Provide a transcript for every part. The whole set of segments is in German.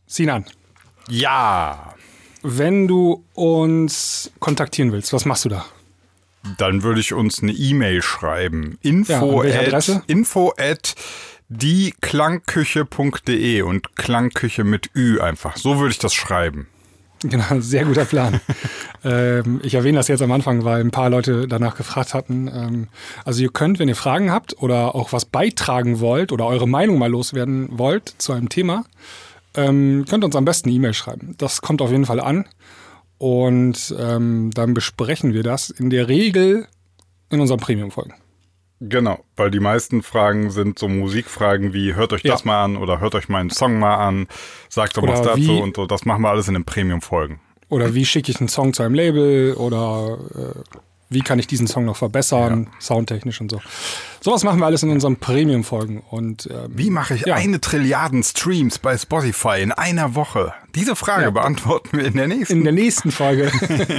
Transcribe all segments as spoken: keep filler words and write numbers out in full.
Sinan. Ja. Wenn du uns kontaktieren willst, was machst du da? Dann würde ich uns eine E-Mail schreiben. Info ja, at, Adresse? info at die klangküche punkt de und Klangküche mit Ü einfach. So würde ich das schreiben. Genau, sehr guter Plan. ähm, ich erwähne das jetzt am Anfang, weil ein paar Leute danach gefragt hatten. Ähm, also ihr könnt, wenn ihr Fragen habt oder auch was beitragen wollt oder eure Meinung mal loswerden wollt zu einem Thema, ähm, könnt uns am besten eine E-Mail schreiben. Das kommt auf jeden Fall an und ähm, dann besprechen wir das in der Regel in unseren Premium-Folgen. Genau, weil die meisten Fragen sind so Musikfragen wie hört euch das ja. mal an oder hört euch meinen Song mal an, sagt doch was dazu wie, und so. Das machen wir alles in den Premium-Folgen. Oder wie schicke ich einen Song zu einem Label oder äh, wie kann ich diesen Song noch verbessern, ja. soundtechnisch und so. Sowas machen wir alles in unseren Premium-Folgen. Und ähm, wie mache ich ja. eine Trilliarden Streams bei Spotify in einer Woche? Diese Frage ja. beantworten wir in der nächsten. In der nächsten Folge.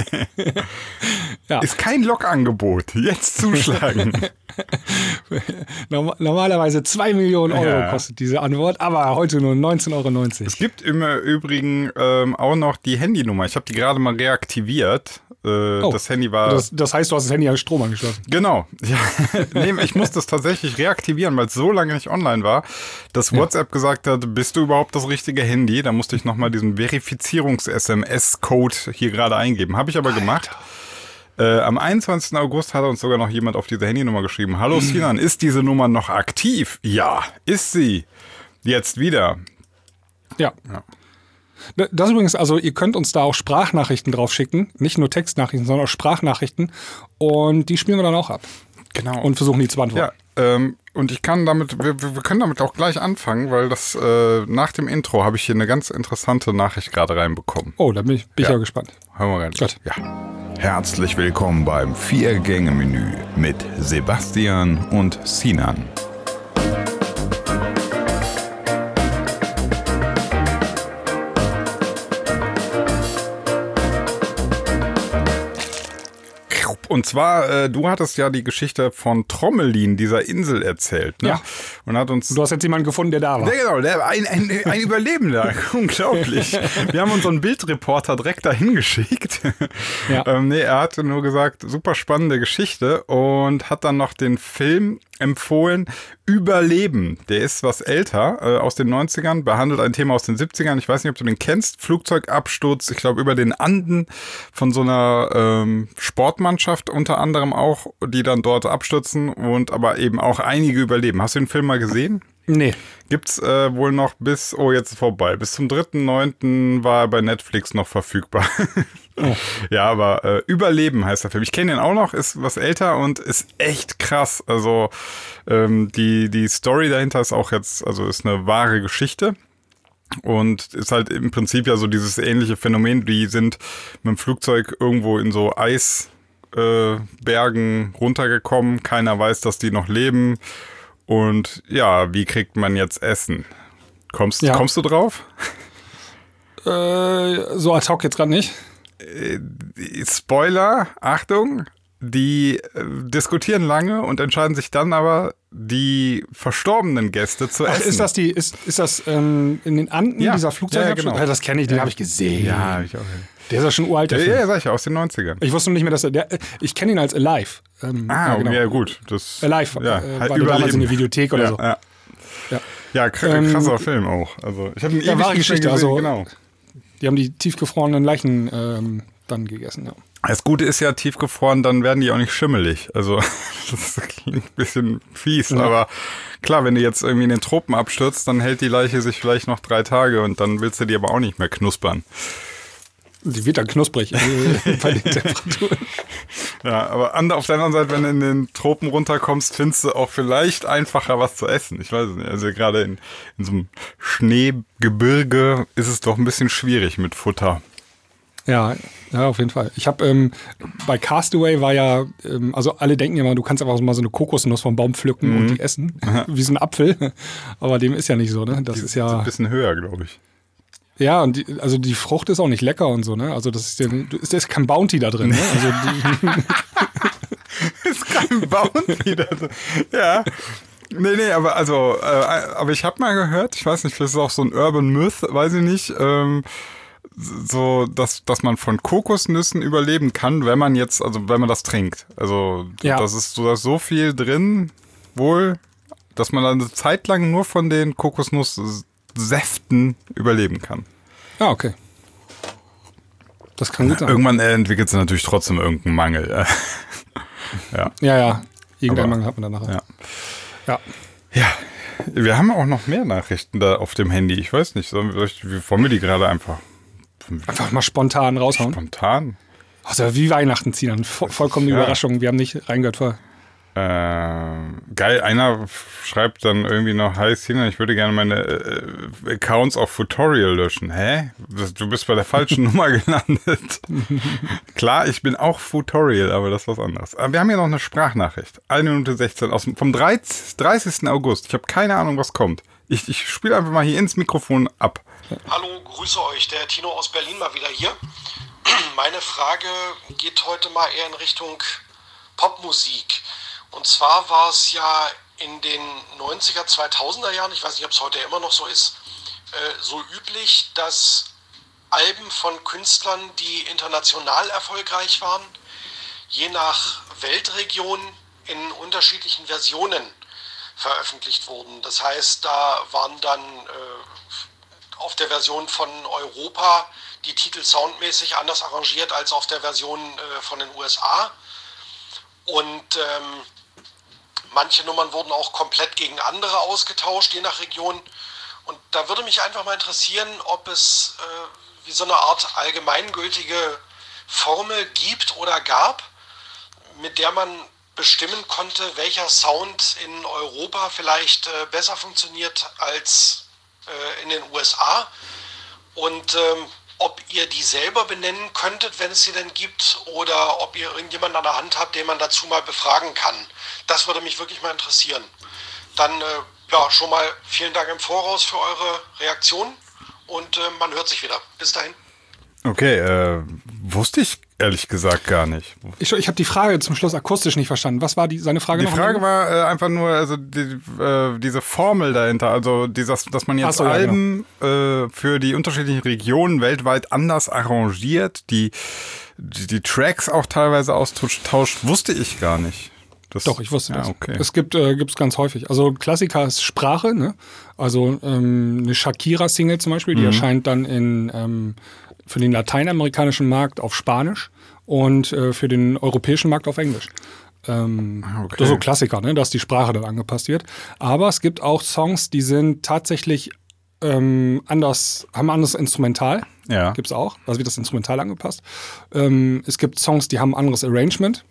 ja. Ist kein Log-Angebot. Jetzt zuschlagen. Normalerweise zwei Millionen Euro ja. kostet diese Antwort, aber heute nur neunzehn Euro neunzig. Es gibt im Übrigen ähm, auch noch die Handynummer. Ich habe die gerade mal reaktiviert. Äh, oh, das Handy war. Das, das heißt, du hast das Handy an Strom angeschlossen. Genau. Ja. nee, ich musste das tatsächlich reaktivieren, weil es so lange nicht online war, dass WhatsApp ja. gesagt hat, bist du überhaupt das richtige Handy? Da musste ich nochmal diesen Verifizierungs-S M S-Code hier gerade eingeben. Habe ich aber Alter. gemacht. Äh, am einundzwanzigsten August hat uns sogar noch jemand auf diese Handynummer geschrieben. Hallo mhm. Sinan, ist diese Nummer noch aktiv? Ja, ist sie. Jetzt wieder. Ja. ja. Das übrigens, also ihr könnt uns da auch Sprachnachrichten drauf schicken. Nicht nur Textnachrichten, sondern auch Sprachnachrichten. Und die spielen wir dann auch ab. Genau. Und versuchen die zu beantworten. Ja, ähm, und ich kann damit, wir, wir können damit auch gleich anfangen, weil das äh, nach dem Intro habe ich hier eine ganz interessante Nachricht gerade reinbekommen. Oh, da bin ich, bin ja. ich ja gespannt. Hören wir rein. Gut. Ja. Herzlich willkommen beim Vier-Gänge-Menü mit Sebastian und Sinan. Und zwar, äh, du hattest ja die Geschichte von Trommelin, dieser Insel, erzählt. Ne? Ja. Und hat uns. Du hast jetzt jemanden gefunden, der da war. Ja, genau, der, ein, ein, ein Überlebender. Unglaublich. Wir haben unseren Bildreporter direkt dahin geschickt. Ja. ähm, nee, er hat nur gesagt, super spannende Geschichte und hat dann noch den Film empfohlen, Überleben. Der ist was älter, äh, aus den neunzigern, behandelt ein Thema aus den siebzigern. Ich weiß nicht, ob du den kennst. Flugzeugabsturz, ich glaube, über den Anden von so einer ähm, Sportmannschaft unter anderem auch, die dann dort abstürzen und aber eben auch einige überleben. Hast du den Film mal gesehen? Nee. Gibt's äh, wohl noch bis, oh, jetzt ist vorbei. Bis zum dritten neunten war er bei Netflix noch verfügbar. Oh. Ja, aber äh, Überleben heißt der Film. Ich kenne den auch noch, ist was älter und ist echt krass. Also ähm, die, die Story dahinter ist auch jetzt, also ist eine wahre Geschichte. Und ist halt im Prinzip ja so dieses ähnliche Phänomen. Die sind mit dem Flugzeug irgendwo in so Eisbergen äh, runtergekommen. Keiner weiß, dass die noch leben. Und ja, wie kriegt man jetzt Essen? Kommst, ja. kommst du drauf? Äh, so ad hoc jetzt gerade nicht. Äh, Spoiler, Achtung, die äh, diskutieren lange und entscheiden sich dann aber, die verstorbenen Gäste zu Ach, essen. Ist das, die, ist, ist das ähm, in den Anden ja. dieser Flugzeugabsturz? Ja, ja, genau. Ja, das kenne ich, den ja. habe ich gesehen. Ja, habe ich auch. Der ist ja schon uralt, der ja, Film. Ja, sag ich ja, aus den neunzigern. Ich wusste nicht mehr, dass er, der, ich kenne ihn als Alive. Ähm, ah, ja, genau. ja gut. Das, Alive, ja, äh, halt war damals in der Videothek oder ja, so. Ja, ja. ja kr- krasser ähm, Film auch. Also, ich habe ihn ja, ewig wahre Geschichte, gesehen, also, genau. Die haben die tiefgefrorenen Leichen ähm, dann gegessen, ja. Das Gute ist ja, tiefgefroren, dann werden die auch nicht schimmelig. Also, das klingt ein bisschen fies, ja. aber klar, wenn du jetzt irgendwie in den Tropen abstürzt, dann hält die Leiche sich vielleicht noch drei Tage und dann willst du die aber auch nicht mehr knuspern. Die wird dann knusprig äh, bei den Temperaturen. Ja, aber auf der anderen Seite, wenn du in den Tropen runterkommst, findest du auch vielleicht einfacher was zu essen. Ich weiß es nicht. Also gerade in, in so einem Schneegebirge ist es doch ein bisschen schwierig mit Futter. Ja, ja, auf jeden Fall. Ich habe ähm, bei Castaway war ja, ähm, also alle denken ja mal, du kannst einfach mal so eine Kokosnuss vom Baum pflücken mhm. und die essen, Aha. wie so ein Apfel. Aber dem ist ja nicht so, ne? Das die ist ja ein bisschen höher, glaube ich. Ja, und die, also die Frucht ist auch nicht lecker und so, ne? Also das ist ja, ist, ist kein Bounty da drin, ne? Also ist kein Bounty da drin. Ja. Nee, nee, aber also, äh, aber ich habe mal gehört, ich weiß nicht, vielleicht ist es auch so ein Urban Myth, weiß ich nicht, ähm, so, dass, dass man von Kokosnüssen überleben kann, wenn man jetzt, also wenn man das trinkt. Also, Ja. das ist so, da ist so viel drin, wohl, dass man dann eine Zeit lang nur von den Kokosnusssäften überleben kann. Ja, okay. Das kann gut sein. Irgendwann entwickelt es natürlich trotzdem irgendeinen Mangel. ja. Ja, ja. Irgendeinen Aber- Mangel hat man dann nachher. Ja. Ja. Ja, wir haben auch noch mehr Nachrichten da auf dem Handy. Ich weiß nicht, sollen wir, wollen wir die gerade einfach Einfach mal spontan raushauen. spontan? Also wie Weihnachten ziehen, dann vo- vollkommene Ja. Überraschung. Wir haben nicht reingehört vorher. Äh, geil, einer schreibt dann irgendwie noch, hi Sina, ich würde gerne meine äh, Accounts auf Futorial löschen. Hä? Du bist bei der falschen Nummer gelandet. Klar, ich bin auch Futorial, aber das ist was anderes. Aber wir haben hier noch eine Sprachnachricht. eine Minute sechzehn aus, dem- vom dreißigsten August. Ich habe keine Ahnung, was kommt. Ich, ich spiele einfach mal hier ins Mikrofon ab. Hallo, grüße euch, der Tino aus Berlin mal wieder hier. Meine Frage geht heute mal eher in Richtung Popmusik. Und zwar war es ja in den neunziger, zweitausender Jahren, ich weiß nicht, ob es heute immer noch so ist, äh, so üblich, dass Alben von Künstlern, die international erfolgreich waren, je nach Weltregion in unterschiedlichen Versionen veröffentlicht wurden. Das heißt, da waren dann äh, auf der Version von Europa die Titel soundmäßig anders arrangiert als auf der Version äh, von den U S A. Und ähm, manche Nummern wurden auch komplett gegen andere ausgetauscht, je nach Region. Und da würde mich einfach mal interessieren, ob es äh, wie so eine Art allgemeingültige Formel gibt oder gab, mit der man bestimmen konnte, welcher Sound in Europa vielleicht äh, besser funktioniert als äh, in den U S A. Und ähm, ob ihr die selber benennen könntet, wenn es sie denn gibt, oder ob ihr irgendjemanden an der Hand habt, den man dazu mal befragen kann. Das würde mich wirklich mal interessieren. Dann äh, ja, schon mal vielen Dank im Voraus für eure Reaktion und äh, man hört sich wieder. Bis dahin. Okay, äh, wusste ich ehrlich gesagt gar nicht. Ich, ich habe die Frage zum Schluss akustisch nicht verstanden. Was war die, seine Frage Die noch? Frage war äh, einfach nur, also die, äh, diese Formel dahinter, also dieses, dass man jetzt Ach so, ja, Alben äh, für die unterschiedlichen Regionen weltweit anders arrangiert, die, die, die Tracks auch teilweise austauscht, wusste ich gar nicht. Das, Doch, ich wusste ja, das. Okay. Es gibt äh, gibt's ganz häufig. Also Klassiker ist Sprache, ne? Also ähm, eine Shakira-Single zum Beispiel, die Mhm. erscheint dann in ähm, für den lateinamerikanischen Markt auf Spanisch und äh, für den europäischen Markt auf Englisch. Ähm, Ah, okay. Das ist so Klassiker, ne? Dass die Sprache dann angepasst wird. Aber es gibt auch Songs, die sind tatsächlich ähm, anders, haben ein anderes Instrumental. Ja. Gibt's auch. Also wird das Instrumental angepasst. Ähm, es gibt Songs, die haben ein anderes Arrangement.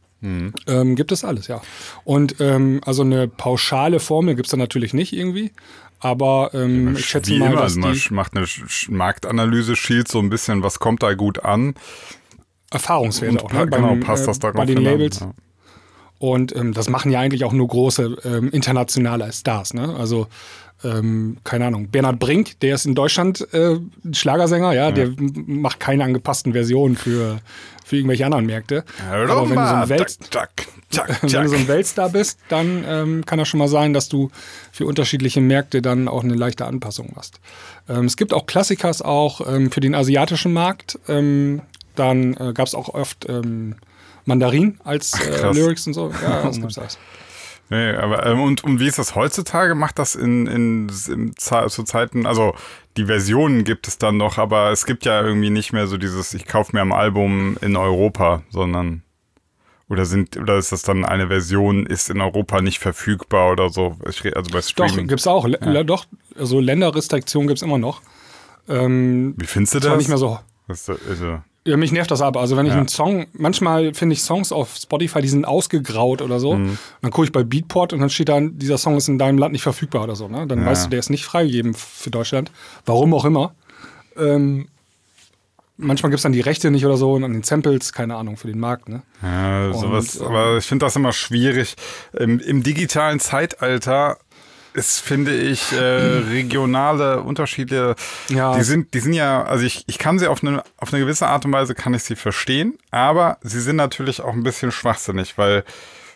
Ähm, gibt es alles, ja. Und ähm, also eine pauschale Formel gibt es da natürlich nicht irgendwie. Aber ähm, ich schätze Wie mal, immer, dass also man die macht eine Sch- Marktanalyse, schielt so ein bisschen, was kommt da gut an. Erfahrungswerte Und auch, pa- ne? genau, Beim, passt das äh, darauf bei den hin an, Labels. ja. Und ähm, das machen ja eigentlich auch nur große ähm, internationale Stars, ne? Also ähm, keine Ahnung, Bernhard Brink, der ist in Deutschland äh, Schlagersänger, ja, der m- macht keine angepassten Versionen für, für irgendwelche anderen Märkte. Aber wenn du so ein Welt, Zack, zack, zack, Wenn du so zack. ein Weltstar bist, dann ähm, kann das schon mal sein, dass du für unterschiedliche Märkte dann auch eine leichte Anpassung machst. Ähm, es gibt auch Klassikers auch ähm, für den asiatischen Markt. Ähm, dann äh, gab es auch oft ähm, Mandarin als äh, krass. Lyrics und so. Ja, das gibt's alles. Nee, aber ähm, und, und wie ist das heutzutage? Macht das in, in, in Ze- zu Zeiten, also die Versionen gibt es dann noch, aber es gibt ja irgendwie nicht mehr so dieses, ich kaufe mir ein Album in Europa, sondern oder sind oder ist das dann eine Version, ist in Europa nicht verfügbar oder so? Ich rede also bei Doch, Streaming. gibt's auch. L- ja. Doch, also Länderrestriktionen gibt's immer noch. Ähm, Wie findest du zwar das? nicht mehr so. Das ist, also, Ja, mich nervt das aber. Also wenn ich Ja. einen Song, manchmal finde ich Songs auf Spotify, die sind ausgegraut oder so. Mhm. Dann gucke ich bei Beatport und dann steht da, dieser Song ist in deinem Land nicht verfügbar oder so. Ne? Dann Ja. weißt du, der ist nicht freigegeben für Deutschland. Warum auch immer. Ähm, manchmal gibt es dann die Rechte nicht oder so und an den Samples, keine Ahnung, für den Markt. Ne? ja, sowas, Und, ähm, aber ich finde das immer schwierig. Im, im digitalen Zeitalter ist, finde ich, äh, regionale Unterschiede, Ja. die sind, die sind ja, also ich, ich kann sie auf eine, auf eine gewisse Art und Weise kann ich sie verstehen, aber sie sind natürlich auch ein bisschen schwachsinnig, weil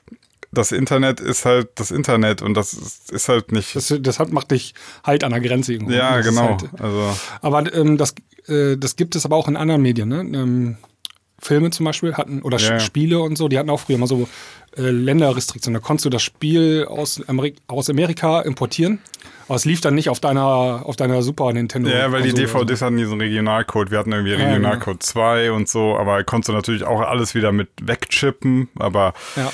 das Internet ist halt das Internet und das ist, ist halt nicht... Das, das hat, macht dich halt an der Grenze irgendwo. Ja, das genau. Halt, also. Aber ähm, das, äh, das gibt es aber auch in anderen Medien, ne? Ähm, Filme zum Beispiel hatten, oder ja. Spiele und so, die hatten auch früher mal so äh, Länderrestriktionen. Da konntest du das Spiel aus, Amerik- aus Amerika importieren, aber es lief dann nicht auf deiner, auf deiner Super Nintendo. Ja, weil die D V Ds so. hatten diesen Regionalcode. Wir hatten irgendwie Regionalcode ja, zwei und so, aber konntest du natürlich auch alles wieder mit wegchippen, aber ja.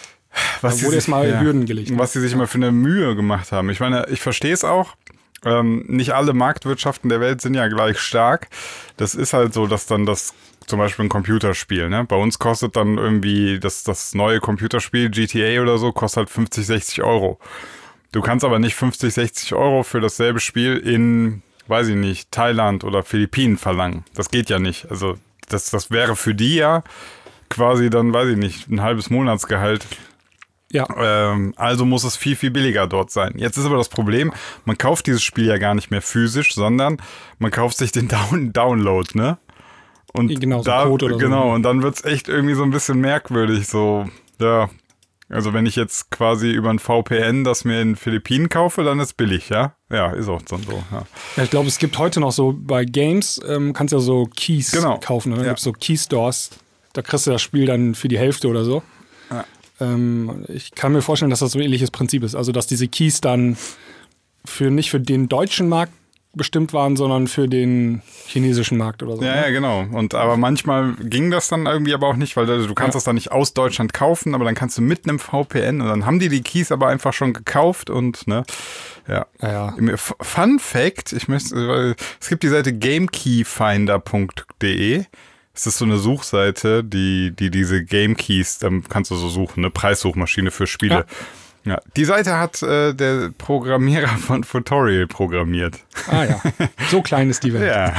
was da wurde jetzt mal ja, Hürden gelegt. Was sie sich immer für eine Mühe gemacht haben. Ich meine, ich verstehe es auch. Ähm, nicht alle Marktwirtschaften der Welt sind ja gleich stark. Das ist halt so, dass dann das zum Beispiel ein Computerspiel, ne? Bei uns kostet dann irgendwie das, das neue Computerspiel, G T A oder so, kostet halt fünfzig, sechzig Euro. Du kannst aber nicht fünfzig, sechzig Euro für dasselbe Spiel in, weiß ich nicht, Thailand oder Philippinen verlangen. Das geht ja nicht. Also das, das wäre für die ja quasi dann, weiß ich nicht, ein halbes Monatsgehalt. Ja. Ähm, also muss es viel, viel billiger dort sein. Jetzt ist aber das Problem, man kauft dieses Spiel ja gar nicht mehr physisch, sondern man kauft sich den Down- Download, ne? Und genau, so da, Code oder genau, so. und dann wird's echt irgendwie so ein bisschen merkwürdig, so, ja. Also wenn ich jetzt quasi über ein V P N das mir in den Philippinen kaufe, dann ist billig, ja? Ja, ist auch dann so, ja. Ja, ich glaube, es gibt heute noch so, bei Games ähm, kannst du ja so Keys genau. kaufen. Ne? Da ja. gibt es so Key-Stores, da kriegst du das Spiel dann für die Hälfte oder so. Ja. Ähm, ich kann mir vorstellen, dass das so ein ähnliches Prinzip ist. Also, dass diese Keys dann für nicht für den deutschen Markt bestimmt waren, sondern für den chinesischen Markt oder so. Ja, ne? ja, genau. Und aber manchmal ging das dann irgendwie aber auch nicht, weil du kannst ja. das dann nicht aus Deutschland kaufen, aber dann kannst du mit einem V P N und dann haben die die Keys aber einfach schon gekauft und ne, ja. ja, ja. Fun Fact, ich möchte, es gibt die Seite gamekeyfinder punkt de. Es ist so eine Suchseite, die, die diese Game Keys, dann kannst du so suchen, eine Preissuchmaschine für Spiele. Ja. Ja, die Seite hat äh, der Programmierer von Futorial programmiert. Ah ja, so klein ist die Welt. Ja.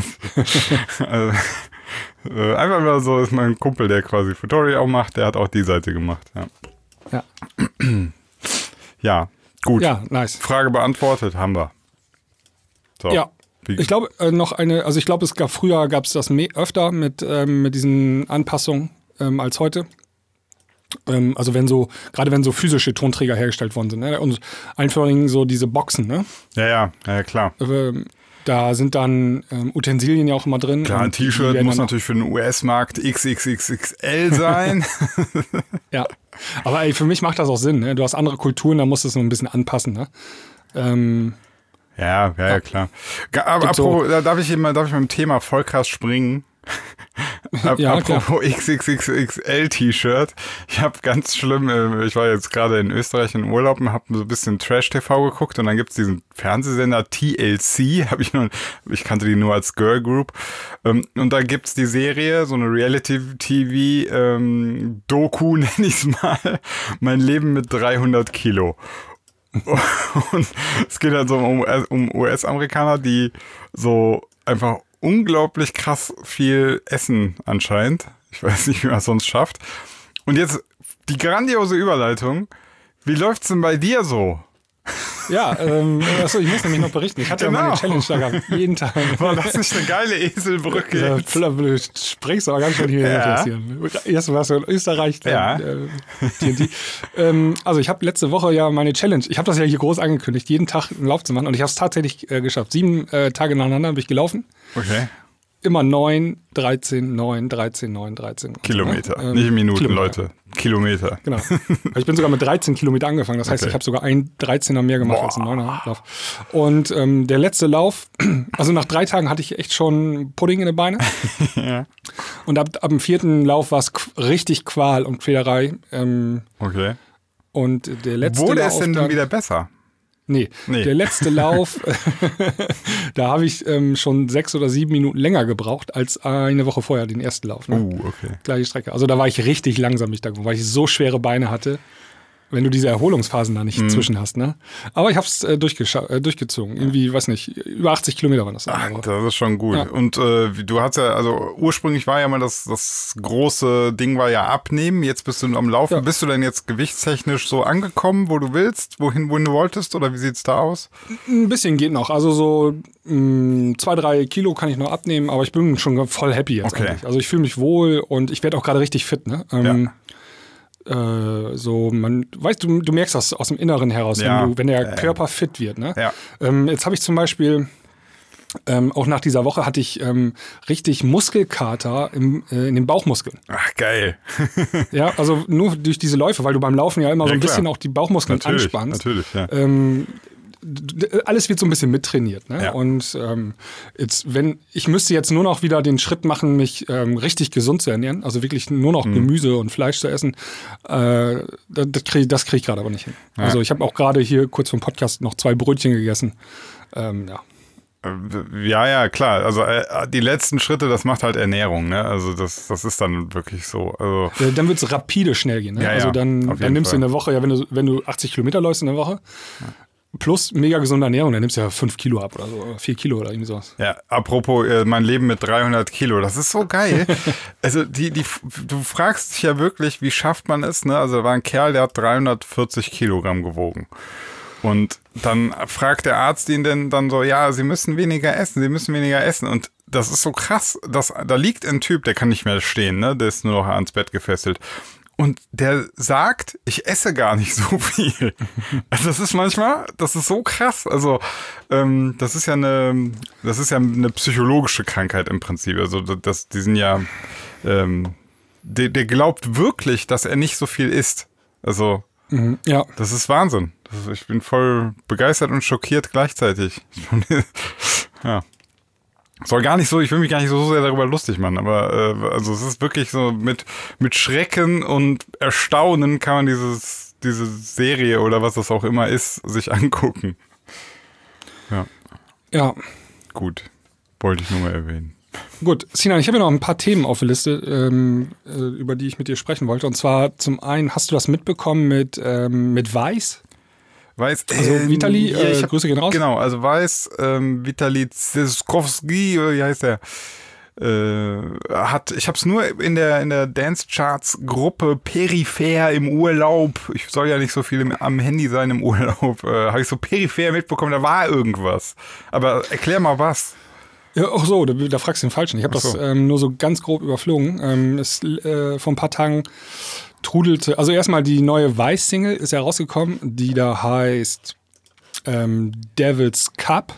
also, äh, einfach mal so ist mein Kumpel, der quasi Futorial auch macht, der hat auch die Seite gemacht. Ja, ja. ja gut. Ja, nice. Frage beantwortet, haben wir. So. Ja. Wie? Ich glaube, äh, noch eine, also ich glaube, es gab früher gab es das mehr, öfter mit, ähm, mit diesen Anpassungen ähm, als heute. Ähm, also wenn so, gerade wenn so physische Tonträger hergestellt worden sind, ne? Und allen voran so diese Boxen, ne? Ja, ja, ja, klar. Ähm, da sind dann ähm, Utensilien ja auch immer drin. Klar, ein T-Shirt muss natürlich für den U S-Markt X X X X L sein. Ja, aber ey, für mich macht das auch Sinn, ne? Du hast andere Kulturen, da musst du es nur ein bisschen anpassen, ne? Ähm, Ja, ja, ja, klar. Aber apropos, da darf ich immer, darf ich mit dem Thema voll krass springen. Ja, apropos X X X X L T-Shirt. Ich habe ganz schlimm, ich war jetzt gerade in Österreich in Urlaub und habe so ein bisschen Trash-T V geguckt und dann gibt's diesen Fernsehsender T L C, habe ich nur, ich kannte die nur als Girl Group. Und da gibt's die Serie, so eine Reality-T V ähm, Doku, nenne ich's mal, Mein Leben mit dreihundert Kilo. Und es geht halt so um, um U S-Amerikaner, die so einfach unglaublich krass viel essen anscheinend. Ich weiß nicht, wie man es sonst schafft. Und jetzt die grandiose Überleitung. Wie läuft's denn bei dir so? Ja, ähm, achso, ich muss nämlich noch berichten. Ich hatte genau. ja meine Challenge da gehabt, jeden Tag. War das nicht eine geile Eselbrücke? Ja, du sprichst aber ganz schön hier ja. Erst warst du in Österreich, dann ja. äh, T N T. ähm, also ich habe letzte Woche ja meine Challenge, ich habe das ja hier groß angekündigt, jeden Tag einen Lauf zu machen und ich habe es tatsächlich äh, geschafft. Sieben äh, Tage nacheinander habe ich gelaufen. Okay. Immer neun, dreizehn, neun, dreizehn, neun, dreizehn. Kilometer, so, ne? ähm, nicht Minuten, Kilometer. Leute. Kilometer. Genau. Ich bin sogar mit dreizehn Kilometer angefangen. Das heißt, okay. ich habe sogar ein dreizehner mehr gemacht Boah. als ein neuner Lauf. Und ähm, der letzte Lauf, also nach drei Tagen hatte ich echt schon Pudding in den Beinen. Ja. Und ab, ab dem vierten Lauf war es qu- richtig Qual und Quälerei. Ähm, Okay. und der letzte Wurde Lauf es denn dann, dann wieder besser? Nee, Nee. der letzte Lauf, da habe ich ähm, schon sechs oder sieben Minuten länger gebraucht als eine Woche vorher, den ersten Lauf. Ne? Uh, okay. Gleiche Strecke. Also da war ich richtig langsam mich da, weil ich so schwere Beine hatte, wenn du diese Erholungsphasen da nicht Mhm. zwischen hast. Ne? Aber ich habe es äh, durchgescha- äh, durchgezogen. Irgendwie, weiß nicht, über achtzig Kilometer waren das. Ach, Aber. das ist schon gut. Ja. Und äh, du hast ja, also ursprünglich war ja mal das, das große Ding war ja abnehmen. Jetzt bist du am Laufen. Ja. Bist du denn jetzt gewichtstechnisch so angekommen, wo du willst, wohin, wohin du wolltest? Oder wie sieht's da aus? Ein bisschen geht noch. Also so mh, zwei, drei Kilo kann ich noch abnehmen, aber ich bin schon voll happy jetzt Okay. eigentlich. Also ich fühle mich wohl und ich werde auch gerade richtig fit. Ne? Ähm, Ja. äh, so, man, weißt du, du merkst das aus dem Inneren heraus, Ja. wenn, du, wenn der Ja, ja. Körper fit wird. Ne? Ja. Ähm, jetzt habe ich zum Beispiel, ähm, auch nach dieser Woche hatte ich ähm, richtig Muskelkater im, äh, in den Bauchmuskeln. Ach, geil. Ja, also nur durch diese Läufe, weil du beim Laufen ja immer Ja, so ein klar. bisschen auch die Bauchmuskeln Natürlich, anspannst. natürlich, ja. Ähm, d- d- alles wird so ein bisschen mittrainiert. Ne? Ja. Und ähm, jetzt, wenn ich müsste jetzt nur noch wieder den Schritt machen, mich ähm, richtig gesund zu ernähren, also wirklich nur noch Mhm. Gemüse und Fleisch zu essen, äh, das, das kriege das krieg ich gerade aber nicht hin. Ja. Also ich habe auch gerade hier kurz vor dem Podcast noch zwei Brötchen gegessen. Ähm, ja. Ja, ja, klar. Also äh, die letzten Schritte, das macht halt Ernährung, ne? Also das, das ist dann wirklich so. Also Äh, Dann wird es rapide schnell gehen. Ne? Ja, ja, also dann, auf jeden dann nimmst Fall. du in der Woche, ja, wenn du, wenn du achtzig Kilometer läufst in der Woche, plus mega gesunde Ernährung, dann nimmst du ja fünf Kilo ab oder so, oder vier Kilo oder irgendwie sowas. ja, apropos äh, mein Leben mit dreihundert Kilo, das ist so geil. Also die, die, du fragst dich ja wirklich, wie schafft man es, ne? Also da war ein Kerl, der hat dreihundertvierzig Kilogramm gewogen. Und dann fragt der Arzt ihn denn dann so, ja, Sie müssen weniger essen, Sie müssen weniger essen. Und das ist so krass, dass, da liegt ein Typ, der kann nicht mehr stehen, ne? Der ist nur noch ans Bett gefesselt. Und der sagt, ich esse gar nicht so viel. Also das ist manchmal, das ist so krass. Also ähm, das ist ja eine, das ist ja eine psychologische Krankheit im Prinzip. Also das, die sind ja, ähm, der, der glaubt wirklich, dass er nicht so viel isst. Also Mhm. Ja, das ist Wahnsinn. Das ist, ich bin voll begeistert und schockiert gleichzeitig. Ja. Soll gar nicht so, ich will mich gar nicht so sehr darüber lustig machen, aber äh, also es ist wirklich so mit, mit Schrecken und Erstaunen kann man dieses, diese Serie oder was das auch immer ist, sich angucken. Ja, ja. gut. Wollte ich nur mal erwähnen. Gut, Sinan, ich habe ja noch ein paar Themen auf der Liste, ähm, äh, über die ich mit dir sprechen wollte. Und zwar zum einen, hast du das mitbekommen mit, ähm, mit Weiß? Weiß, Also Vitali, ja, äh, ich hab, Grüße gehen raus. Genau, also Weiß, ähm, Vitali Zizkowski, oder wie heißt der? Äh, hat, ich habe es nur in der in der Dance Charts Gruppe peripher im Urlaub. Ich soll ja nicht so viel im, am Handy sein im Urlaub. Äh, habe ich so peripher mitbekommen, da war irgendwas. Aber erklär mal was. Ja, ach so, da, da fragst du den Falschen. Ich habe Ach so. das ähm, nur so ganz grob überflogen. Ähm, es, äh, vor ein paar Tagen trudelte, also erstmal die neue Weiß-Single ist ja rausgekommen, die da heißt ähm, Devil's Cup,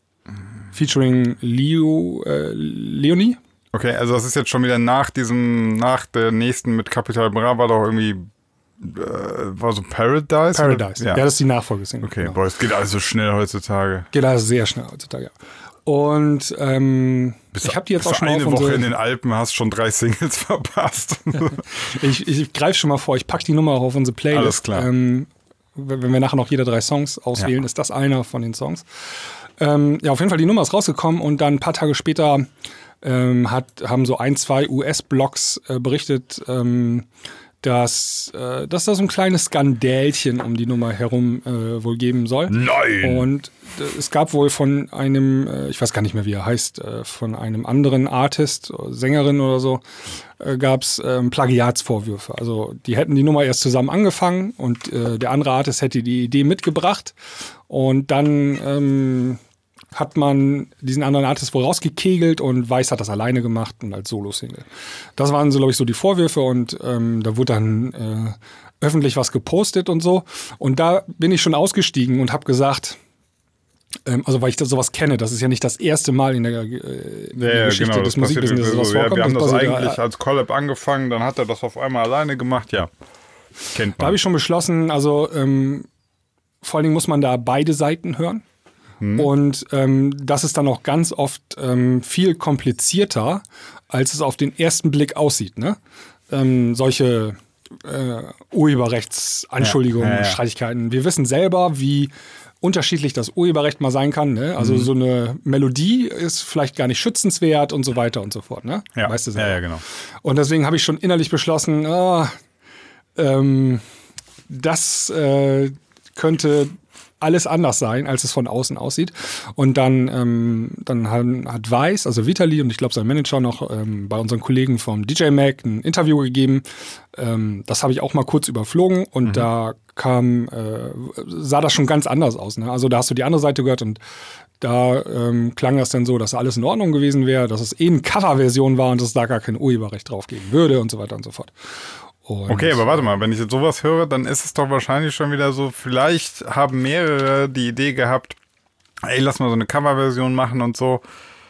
featuring Leo, äh, Leonie. Okay, also das ist jetzt schon wieder nach diesem, nach der nächsten mit Capital Bra war doch irgendwie, äh, war so Paradise? Paradise. Oder? Ja. Ja. das ist die Nachfolgesingle. Okay, genau. boah, es geht alles so schnell heutzutage. Geht also sehr schnell heutzutage, ja. Und ähm, ich habe die jetzt Bist auch du schon mal eine auf Woche unsere, in den Alpen, hast schon drei Singles verpasst. Ich, ich greife schon mal vor, ich packe die Nummer auch auf unsere Playlist. Alles klar. Ähm, wenn wenn wir nachher noch jeder drei Songs auswählen, Ja. ist das einer von den Songs. Ähm, ja, auf jeden Fall, die Nummer ist rausgekommen und dann ein paar Tage später ähm, hat, haben so ein, zwei U S-Blogs äh, berichtet, ähm, dass, äh, dass da so ein kleines Skandälchen um die Nummer herum äh, wohl geben soll. Nein! Und äh, es gab wohl von einem, äh, ich weiß gar nicht mehr, wie er heißt, äh, von einem anderen Artist, äh, Sängerin oder so, äh, gab es ähm, Plagiatsvorwürfe. Also die hätten die Nummer erst zusammen angefangen und äh, der andere Artist hätte die Idee mitgebracht und dann ähm, hat man diesen anderen Artist wohl rausgekegelt und Weiß hat das alleine gemacht und als Solo-Single. Das waren so, glaube ich, so die Vorwürfe und ähm, da wurde dann äh, öffentlich was gepostet und so. Und da bin ich schon ausgestiegen und habe gesagt, ähm, also weil ich das sowas kenne, das ist ja nicht das erste Mal in der, äh, in der Ja, ja, Geschichte genau, des das passiert Musikbusiness, dass sowas so. Ja, vorkommt. wir haben das passiert, eigentlich ja, als Collab angefangen, dann hat er das auf einmal alleine gemacht, ja. Kennt Da man. habe ich schon beschlossen, also ähm, vor allen Dingen muss man da beide Seiten hören. Hm. Und ähm, das ist dann auch ganz oft ähm, viel komplizierter, als es auf den ersten Blick aussieht. Ne? Ähm, solche äh, Urheberrechtsanschuldigungen, Ja, ja, ja. Streitigkeiten. Wir wissen selber, wie unterschiedlich das Urheberrecht mal sein kann. Ne? Also so eine Melodie ist vielleicht gar nicht schützenswert und so weiter und so fort. Ne? ja. Weißt du ja, selber. ja, genau. Und deswegen habe ich schon innerlich beschlossen, ah, ähm, das äh, könnte alles anders sein, als es von außen aussieht. Und dann, ähm, dann hat, hat Weiß, also Vitali und ich glaube sein Manager noch ähm, bei unseren Kollegen vom D J Mag ein Interview gegeben. Ähm, das habe ich auch mal kurz überflogen und mhm. da kam, äh, sah das schon ganz anders aus. Ne? Also da hast du die andere Seite gehört und da ähm, klang das dann so, dass alles in Ordnung gewesen wäre, dass es eh eine Coverversion war und dass es da gar kein Urheberrecht drauf geben würde und so weiter und so fort. Und okay, aber warte mal, wenn ich jetzt sowas höre, dann ist es doch wahrscheinlich schon wieder so, vielleicht haben mehrere die Idee gehabt, ey, lass mal so eine Coverversion machen und so.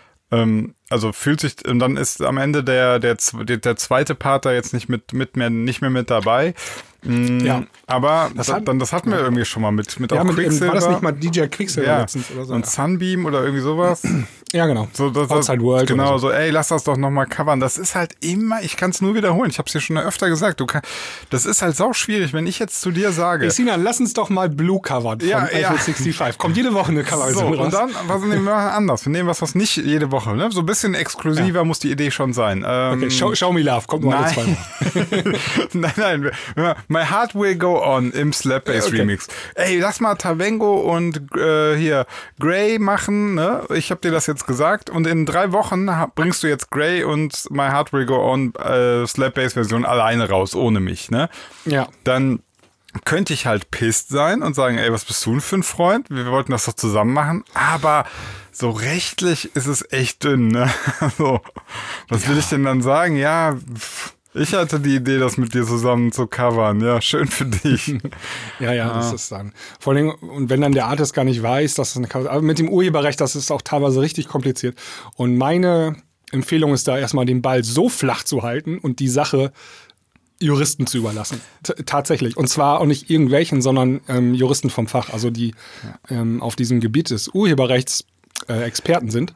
Ähm, also fühlt sich, und dann ist am Ende der, der, der, der zweite Part da jetzt nicht mit, mit mehr, nicht mehr mit dabei. Mhm, ja. Aber das, da, hat, dann, das hatten wir ja. irgendwie schon mal mit, mit ja, auch mit, Quicksilver. War das nicht mal D J Quicksilver ja. letztens oder so? Und ja. Sunbeam oder irgendwie sowas. Ja, genau. So, das, Outside World. Genau, so. so, ey, lass das doch nochmal covern. Das ist halt immer, ich kann es nur wiederholen. Ich habe es dir schon öfter gesagt. Du kann, das ist halt sau schwierig, wenn ich jetzt zu dir sage. Hey, Sinan, lass uns doch mal Blue covern von ja, Eiffel ja. sechsundsechzig. Kommt jede Woche eine Coverversion so, raus. Und dann, was nehmen wir anders? Wir nehmen was, was nicht jede Woche, ne? So ein bisschen exklusiver ja. muss die Idee schon sein. Ähm, okay, show, show Me Love, kommt nur alle zwei Wochen. nein, nein. My Heart Will Go On im Slap Bass okay. Remix. Ey, lass mal Tavengo und äh, hier Grey machen, ne? Ich habe dir das jetzt gesagt und in drei Wochen bringst du jetzt Grey und My Heart Will Go On äh, Slap Bass Version alleine raus, ohne mich, ne? Ja. Dann könnte ich halt pisst sein und sagen, ey, was bist du denn für ein Freund? Wir wollten das doch zusammen machen, aber so rechtlich ist es echt dünn, ne? So, was ja. will ich denn dann sagen? Ja, pff. Ich hatte die Idee, das mit dir zusammen zu covern. Ja, schön für dich. ja, ja, ja, das ist dann. Vor allem, und wenn dann der Artist gar nicht weiß, dass es eine Cover, aber mit dem Urheberrecht, das ist auch teilweise richtig kompliziert. Und meine Empfehlung ist da erstmal den Ball so flach zu halten und die Sache Juristen zu überlassen. T- tatsächlich. Und zwar auch nicht irgendwelchen, sondern ähm, Juristen vom Fach, also die ja. ähm, auf diesem Gebiet des Urheberrechts äh, Experten sind.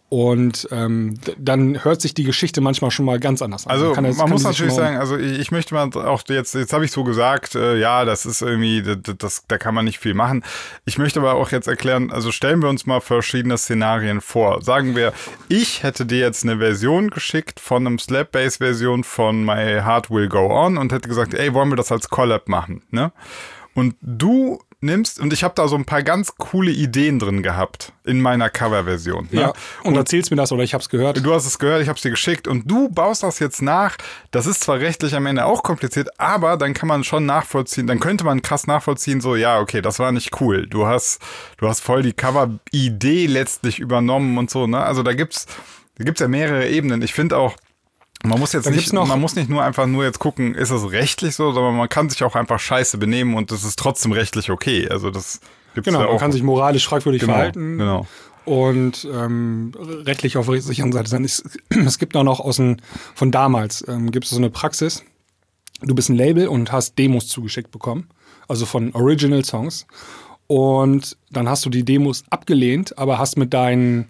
Und ähm, d- dann hört sich die Geschichte manchmal schon mal ganz anders an. Also man, kann das, man kann muss natürlich sagen, also ich, ich möchte mal auch jetzt, jetzt habe ich so gesagt, äh, ja, das ist irgendwie, das, das, da kann man nicht viel machen. Ich möchte aber auch jetzt erklären, also stellen wir uns mal verschiedene Szenarien vor. Sagen wir, ich hätte dir jetzt eine Version geschickt von einem Slap-Bass-Version von My Heart Will Go On und hätte gesagt, ey, wollen wir das als Collab machen, ne? Und du nimmst, und ich habe da so ein paar ganz coole Ideen drin gehabt in meiner Coverversion. Ne? Ja, und, und erzählst mir das oder ich habe es gehört. Du hast es gehört, ich habe es dir geschickt und du baust das jetzt nach. Das ist zwar rechtlich am Ende auch kompliziert, aber dann kann man schon nachvollziehen, dann könnte man krass nachvollziehen, so ja, okay, das war nicht cool. Du hast, du hast voll die Cover-Idee letztlich übernommen und so. Ne? Also da gibt's, da gibt's ja mehrere Ebenen. Ich finde auch, Man muss jetzt nicht, man muss nicht nur einfach nur jetzt gucken, ist es rechtlich so, sondern man kann sich auch einfach scheiße benehmen und das ist trotzdem rechtlich okay. Also das gibt's genau, ja auch. Man kann sich moralisch fragwürdig genau, verhalten genau. und ähm, rechtlich auf der sicheren Seite sein. Es, es gibt auch noch aus den, von damals, ähm, gibt es so eine Praxis, du bist ein Label und hast Demos zugeschickt bekommen, also von Original Songs und dann hast du die Demos abgelehnt, aber hast mit deinem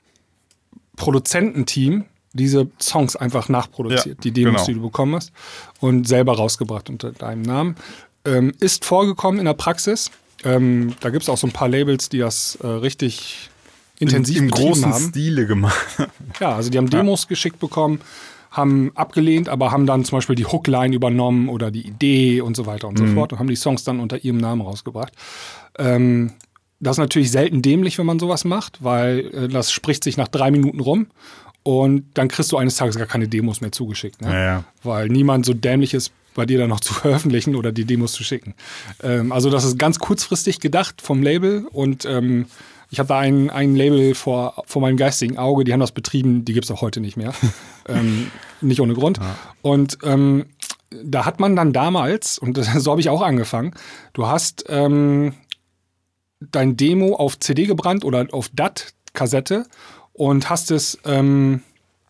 Produzententeam diese Songs einfach nachproduziert, ja, die Demos, genau. die du bekommen hast und selber rausgebracht unter deinem Namen. Ähm, ist vorgekommen in der Praxis. Ähm, da gibt es auch so ein paar Labels, die das äh, richtig intensiv Im, im betrieben großen haben. Stile gemacht. Ja, also die haben Demos ja. geschickt bekommen, haben abgelehnt, aber haben dann zum Beispiel die Hookline übernommen oder die Idee und so weiter und mhm. so fort und haben die Songs dann unter ihrem Namen rausgebracht. Ähm, das ist natürlich selten dämlich, wenn man sowas macht, weil äh, das spricht sich nach drei Minuten rum. Und dann kriegst du eines Tages gar keine Demos mehr zugeschickt, ne? Ja, ja. Weil niemand so dämlich ist, bei dir dann noch zu veröffentlichen oder die Demos zu schicken. Ähm, also das ist ganz kurzfristig gedacht vom Label und ähm, ich habe da ein, ein Label vor, vor meinem geistigen Auge, die haben das betrieben, die gibt es auch heute nicht mehr. ähm, nicht ohne Grund. Ja. Und ähm, da hat man dann damals, und so habe ich auch angefangen, du hast ähm, dein Demo auf C D gebrannt oder auf D A T-Kassette und hast es ähm,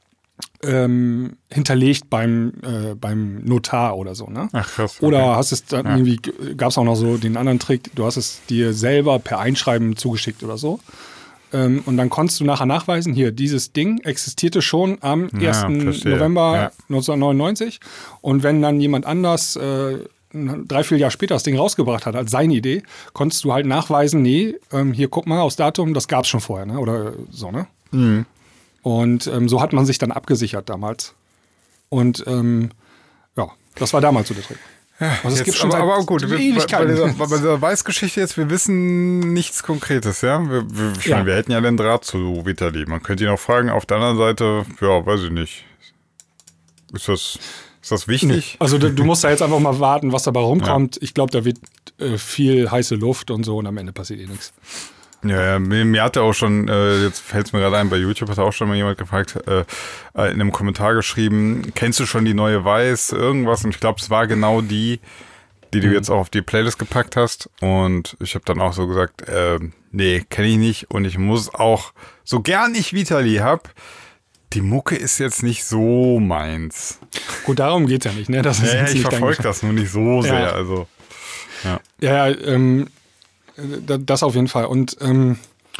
ähm, hinterlegt beim, äh, beim Notar oder so, ne? Ach krass. Okay. Oder hast es dann ja. irgendwie, gab es auch noch so den anderen Trick, du hast es dir selber per Einschreiben zugeschickt oder so. Ähm, und dann konntest du nachher nachweisen, hier, dieses Ding existierte schon am ersten Ja, November ja. neunzehnhundertneunundneunzig. Und wenn dann jemand anders äh, drei, vier Jahre später das Ding rausgebracht hat als seine Idee, konntest du halt nachweisen, nee, ähm, hier guck mal aufs Datum, das gab es schon vorher, ne? Oder so, ne? Mhm. Und ähm, so hat man sich dann abgesichert damals. Und ähm, ja, das war damals so der Trick. Ja, also es jetzt, gibt schon aber, aber auch gut, wir, bei, bei, dieser, bei dieser Weißgeschichte jetzt, wir wissen nichts Konkretes, ja? Wir, wir, ich ja. meine, wir hätten ja den Draht zu Vitali. Man könnte ihn auch fragen, auf der anderen Seite, ja, weiß ich nicht. Ist das, ist das wichtig? Nee. Also du, du musst da jetzt einfach mal warten, was dabei rumkommt. Ja. Ich glaube, da wird äh, viel heiße Luft und so und am Ende passiert eh nichts. Ja, ja, mir, mir hatte auch schon, äh, jetzt fällt es mir gerade ein, bei YouTube hat auch schon mal jemand gefragt, äh, in einem Kommentar geschrieben, kennst du schon die neue Weiß, irgendwas? Und ich glaube, es war genau die, die du mhm. jetzt auch auf die Playlist gepackt hast. Und ich habe dann auch so gesagt, äh, nee, kenne ich nicht. Und ich muss auch, so gern ich Vitali hab, die Mucke ist jetzt nicht so meins. Gut, darum geht's ja nicht, ne? Das ist ja, jetzt ich nicht verfolge das nur nicht so sehr, ja. also. Ja, ja, ja ähm, das auf jeden Fall. Und ähm,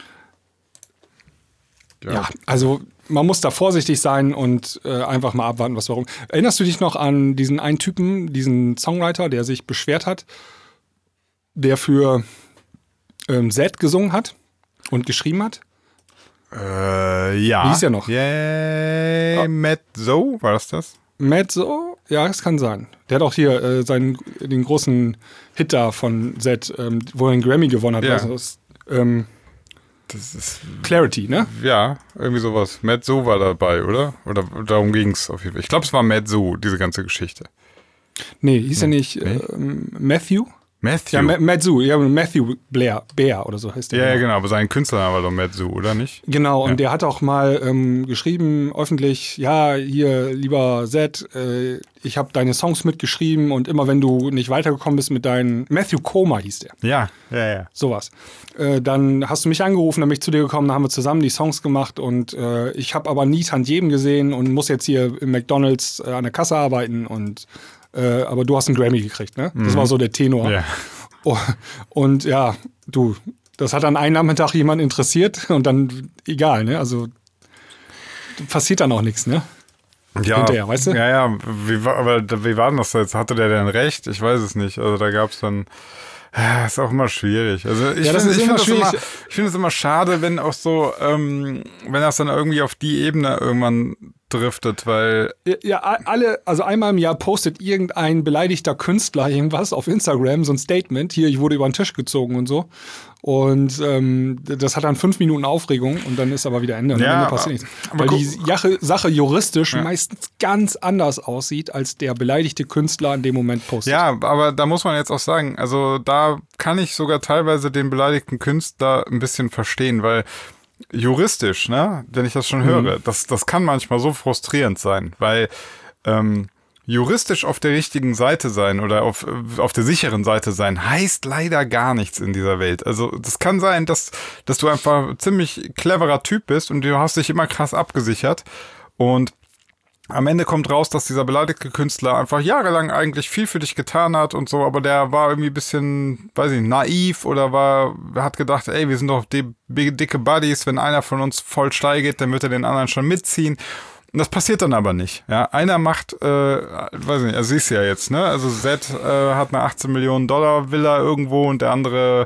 ja. ja, also man muss da vorsichtig sein und äh, einfach mal abwarten, was warum. Erinnerst du dich noch an diesen einen Typen, diesen Songwriter, der sich beschwert hat, der für ähm, Zed gesungen hat und geschrieben hat? Äh, ja. Wie hieß er noch? Yeah, oh. Matt Zo, war das das? Matt Zo? Ja, das kann sein. Der hat auch hier äh, seinen, den großen Hit da von Zed, ähm, wo er einen Grammy gewonnen hat. Ja. Also das, ähm, das ist Clarity, ne? Ja, irgendwie sowas. Matt Zo war dabei, oder? Oder darum ging es auf jeden Fall. Ich glaube, es war Matt Zo, diese ganze Geschichte. Nee, hieß er nicht äh, Matthew? Matthew? Ja, Ma- Matt Zo, ja, Matthew Blair, Bear oder so heißt der. Ja, ja, genau. genau, aber sein Künstlername war doch Matt Zo, oder nicht? Genau, und ja. der hat auch mal ähm, geschrieben, öffentlich, ja, hier, lieber Zed, äh, ich habe deine Songs mitgeschrieben und immer wenn du nicht weitergekommen bist mit deinen, Matthew Koma hieß der. Ja, ja, ja. Sowas. Äh, dann hast du mich angerufen, dann bin ich zu dir gekommen, dann haben wir zusammen die Songs gemacht und äh, ich habe aber nie Tantiemen gesehen und muss jetzt hier im McDonald's äh, an der Kasse arbeiten und äh, aber du hast einen Grammy gekriegt, ne? Das mhm. war so der Tenor. Ja. Oh, und ja, du, das hat dann einen Nachmittag jemand interessiert und dann egal, ne? Also passiert dann auch nichts, ne? Ja, hinterher, weißt du? Ja, ja, wie, war, aber wie war denn das jetzt? Hatte der denn recht? Ich weiß es nicht. Also da gab es dann, äh, ist auch immer schwierig. Also ich ja, das finde ist ich immer find schwierig. Immer, ich finde es immer schade, wenn auch so, ähm, wenn das dann irgendwie auf die Ebene irgendwann driftet, weil... Ja, alle, also einmal im Jahr postet irgendein beleidigter Künstler irgendwas auf Instagram, so ein Statement, hier, ich wurde über den Tisch gezogen und so. Und ähm, das hat dann fünf Minuten Aufregung und dann ist aber wieder Ende. Und ja, dann passiert nichts. Weil guck, die Sache, Sache juristisch ja. meistens ganz anders aussieht, als der beleidigte Künstler in dem Moment postet. Ja, aber da muss man jetzt auch sagen, also da kann ich sogar teilweise den beleidigten Künstler ein bisschen verstehen, weil juristisch, ne, wenn ich das schon höre, mhm. das, das kann manchmal so frustrierend sein, weil ähm, juristisch auf der richtigen Seite sein oder auf, auf der sicheren Seite sein, heißt leider gar nichts in dieser Welt. Also das kann sein, dass, dass du einfach ein ziemlich cleverer Typ bist und du hast dich immer krass abgesichert und am Ende kommt raus, dass dieser beleidigte Künstler einfach jahrelang eigentlich viel für dich getan hat und so, aber der war irgendwie ein bisschen, weiß ich nicht, naiv oder war, hat gedacht, ey, wir sind doch die dicke Buddies, wenn einer von uns voll steil geht, dann wird er den anderen schon mitziehen. Und das passiert dann aber nicht. Ja, einer macht, äh, weiß nicht, also siehst du ja jetzt, ne? Also Zed äh, hat eine achtzehn Millionen Dollar Villa irgendwo und der andere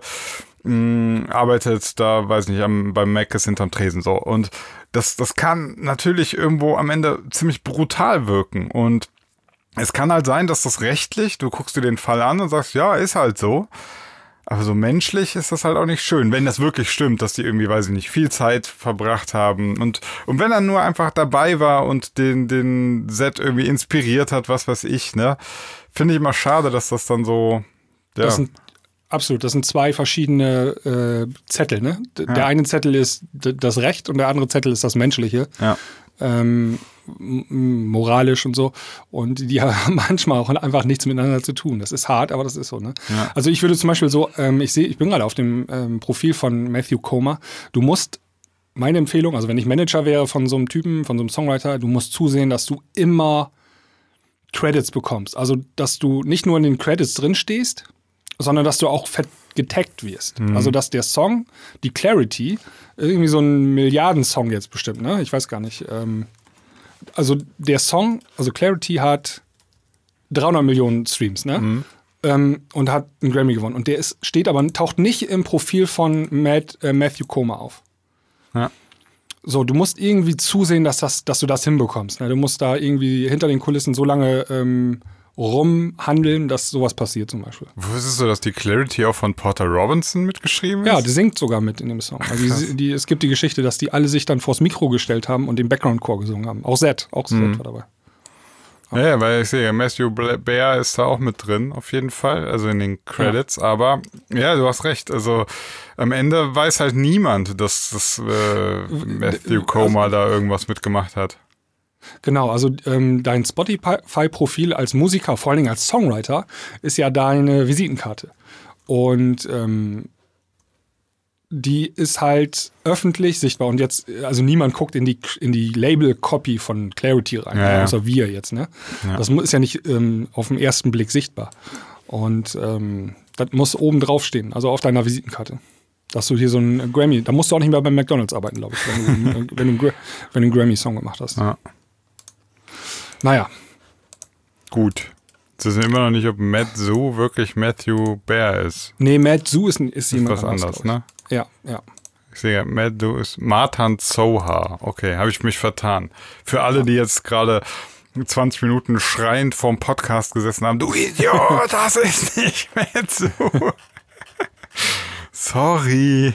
mh, arbeitet da, weiß nicht, am, beim Mc's hinterm Tresen so. Und das, das kann natürlich irgendwo am Ende ziemlich brutal wirken. Und es kann halt sein, dass das rechtlich, du guckst dir den Fall an und sagst, ja, ist halt so. Aber so menschlich ist das halt auch nicht schön, wenn das wirklich stimmt, dass die irgendwie, weiß ich nicht, viel Zeit verbracht haben. Und, und wenn er nur einfach dabei war und den, den Zed irgendwie inspiriert hat, was weiß ich, ne, finde ich immer schade, dass das dann so, ja. Das sind, absolut, das sind zwei verschiedene äh, Zettel, ne? D- ja. Der eine Zettel ist d- das Recht und der andere Zettel ist das Menschliche. Ja. Ähm, m- moralisch und so. Und die haben manchmal auch einfach nichts miteinander zu tun. Das ist hart, aber das ist so, ne? Ja. Also ich würde zum Beispiel so, ähm, ich sehe, ich bin gerade auf dem ähm, Profil von Matthew Koma. Du musst, meine Empfehlung, also wenn ich Manager wäre von so einem Typen, von so einem Songwriter, du musst zusehen, dass du immer Credits bekommst. Also, dass du nicht nur in den Credits drin stehst, sondern dass du auch fett getaggt wirst. Mhm. Also, dass der Song, die Clarity, irgendwie so ein Milliardensong jetzt bestimmt, ne? Ich weiß gar nicht. Ähm, also, der Song, also Clarity hat dreihundert Millionen Streams, ne? Mhm. Ähm, und hat einen Grammy gewonnen. Und der ist, steht aber, taucht nicht im Profil von Matt, äh, Matthew Koma auf. Ja. So, du musst irgendwie zusehen, dass, das, dass du das hinbekommst. Ne? Du musst da irgendwie hinter den Kulissen so lange ähm, rumhandeln, dass sowas passiert zum Beispiel. Wusstest du, dass die Clarity auch von Porter Robinson mitgeschrieben ist? Ja, die singt sogar mit in dem Song. Also die, die, es gibt die Geschichte, dass die alle sich dann vors Mikro gestellt haben und den Background-Chor gesungen haben. Auch Zed, auch Zed mhm. war dabei. Ja, ja, weil ich sehe, Matthew Baer ist da auch mit drin, auf jeden Fall, also in den Credits. Ja. Aber ja, du hast recht. Also am Ende weiß halt niemand, dass das äh, Matthew Koma also, da irgendwas mitgemacht hat. Genau, also ähm, dein Spotify-Profil als Musiker, vor allen Dingen als Songwriter, ist ja deine Visitenkarte. Und ähm, die ist halt öffentlich sichtbar. Und jetzt, also niemand guckt in die, in die Label-Copy von Clarity rein, ja, ja. außer wir jetzt. Ne? Ja. Das ist ja nicht ähm, auf den ersten Blick sichtbar. Und ähm, das muss oben drauf stehen, also auf deiner Visitenkarte. Dass du hier so einen Grammy, da musst du auch nicht mehr bei McDonald's arbeiten, glaube ich, wenn du, wenn du, wenn du einen Grammy-Song gemacht hast. Ja. Naja. Gut. Sie wissen immer noch nicht, ob Matt Zoo wirklich Matthew Baer ist. Nee, Matt Zoo ist, ist jemand was anderes, ne? Ja, ja. Ich sehe, Matt Zoo ist Martin Zohar. Okay, habe ich mich vertan. Für alle, die jetzt gerade zwanzig Minuten schreiend vorm Podcast gesessen haben, du Idiot, das ist nicht Matt Zoo. Sorry.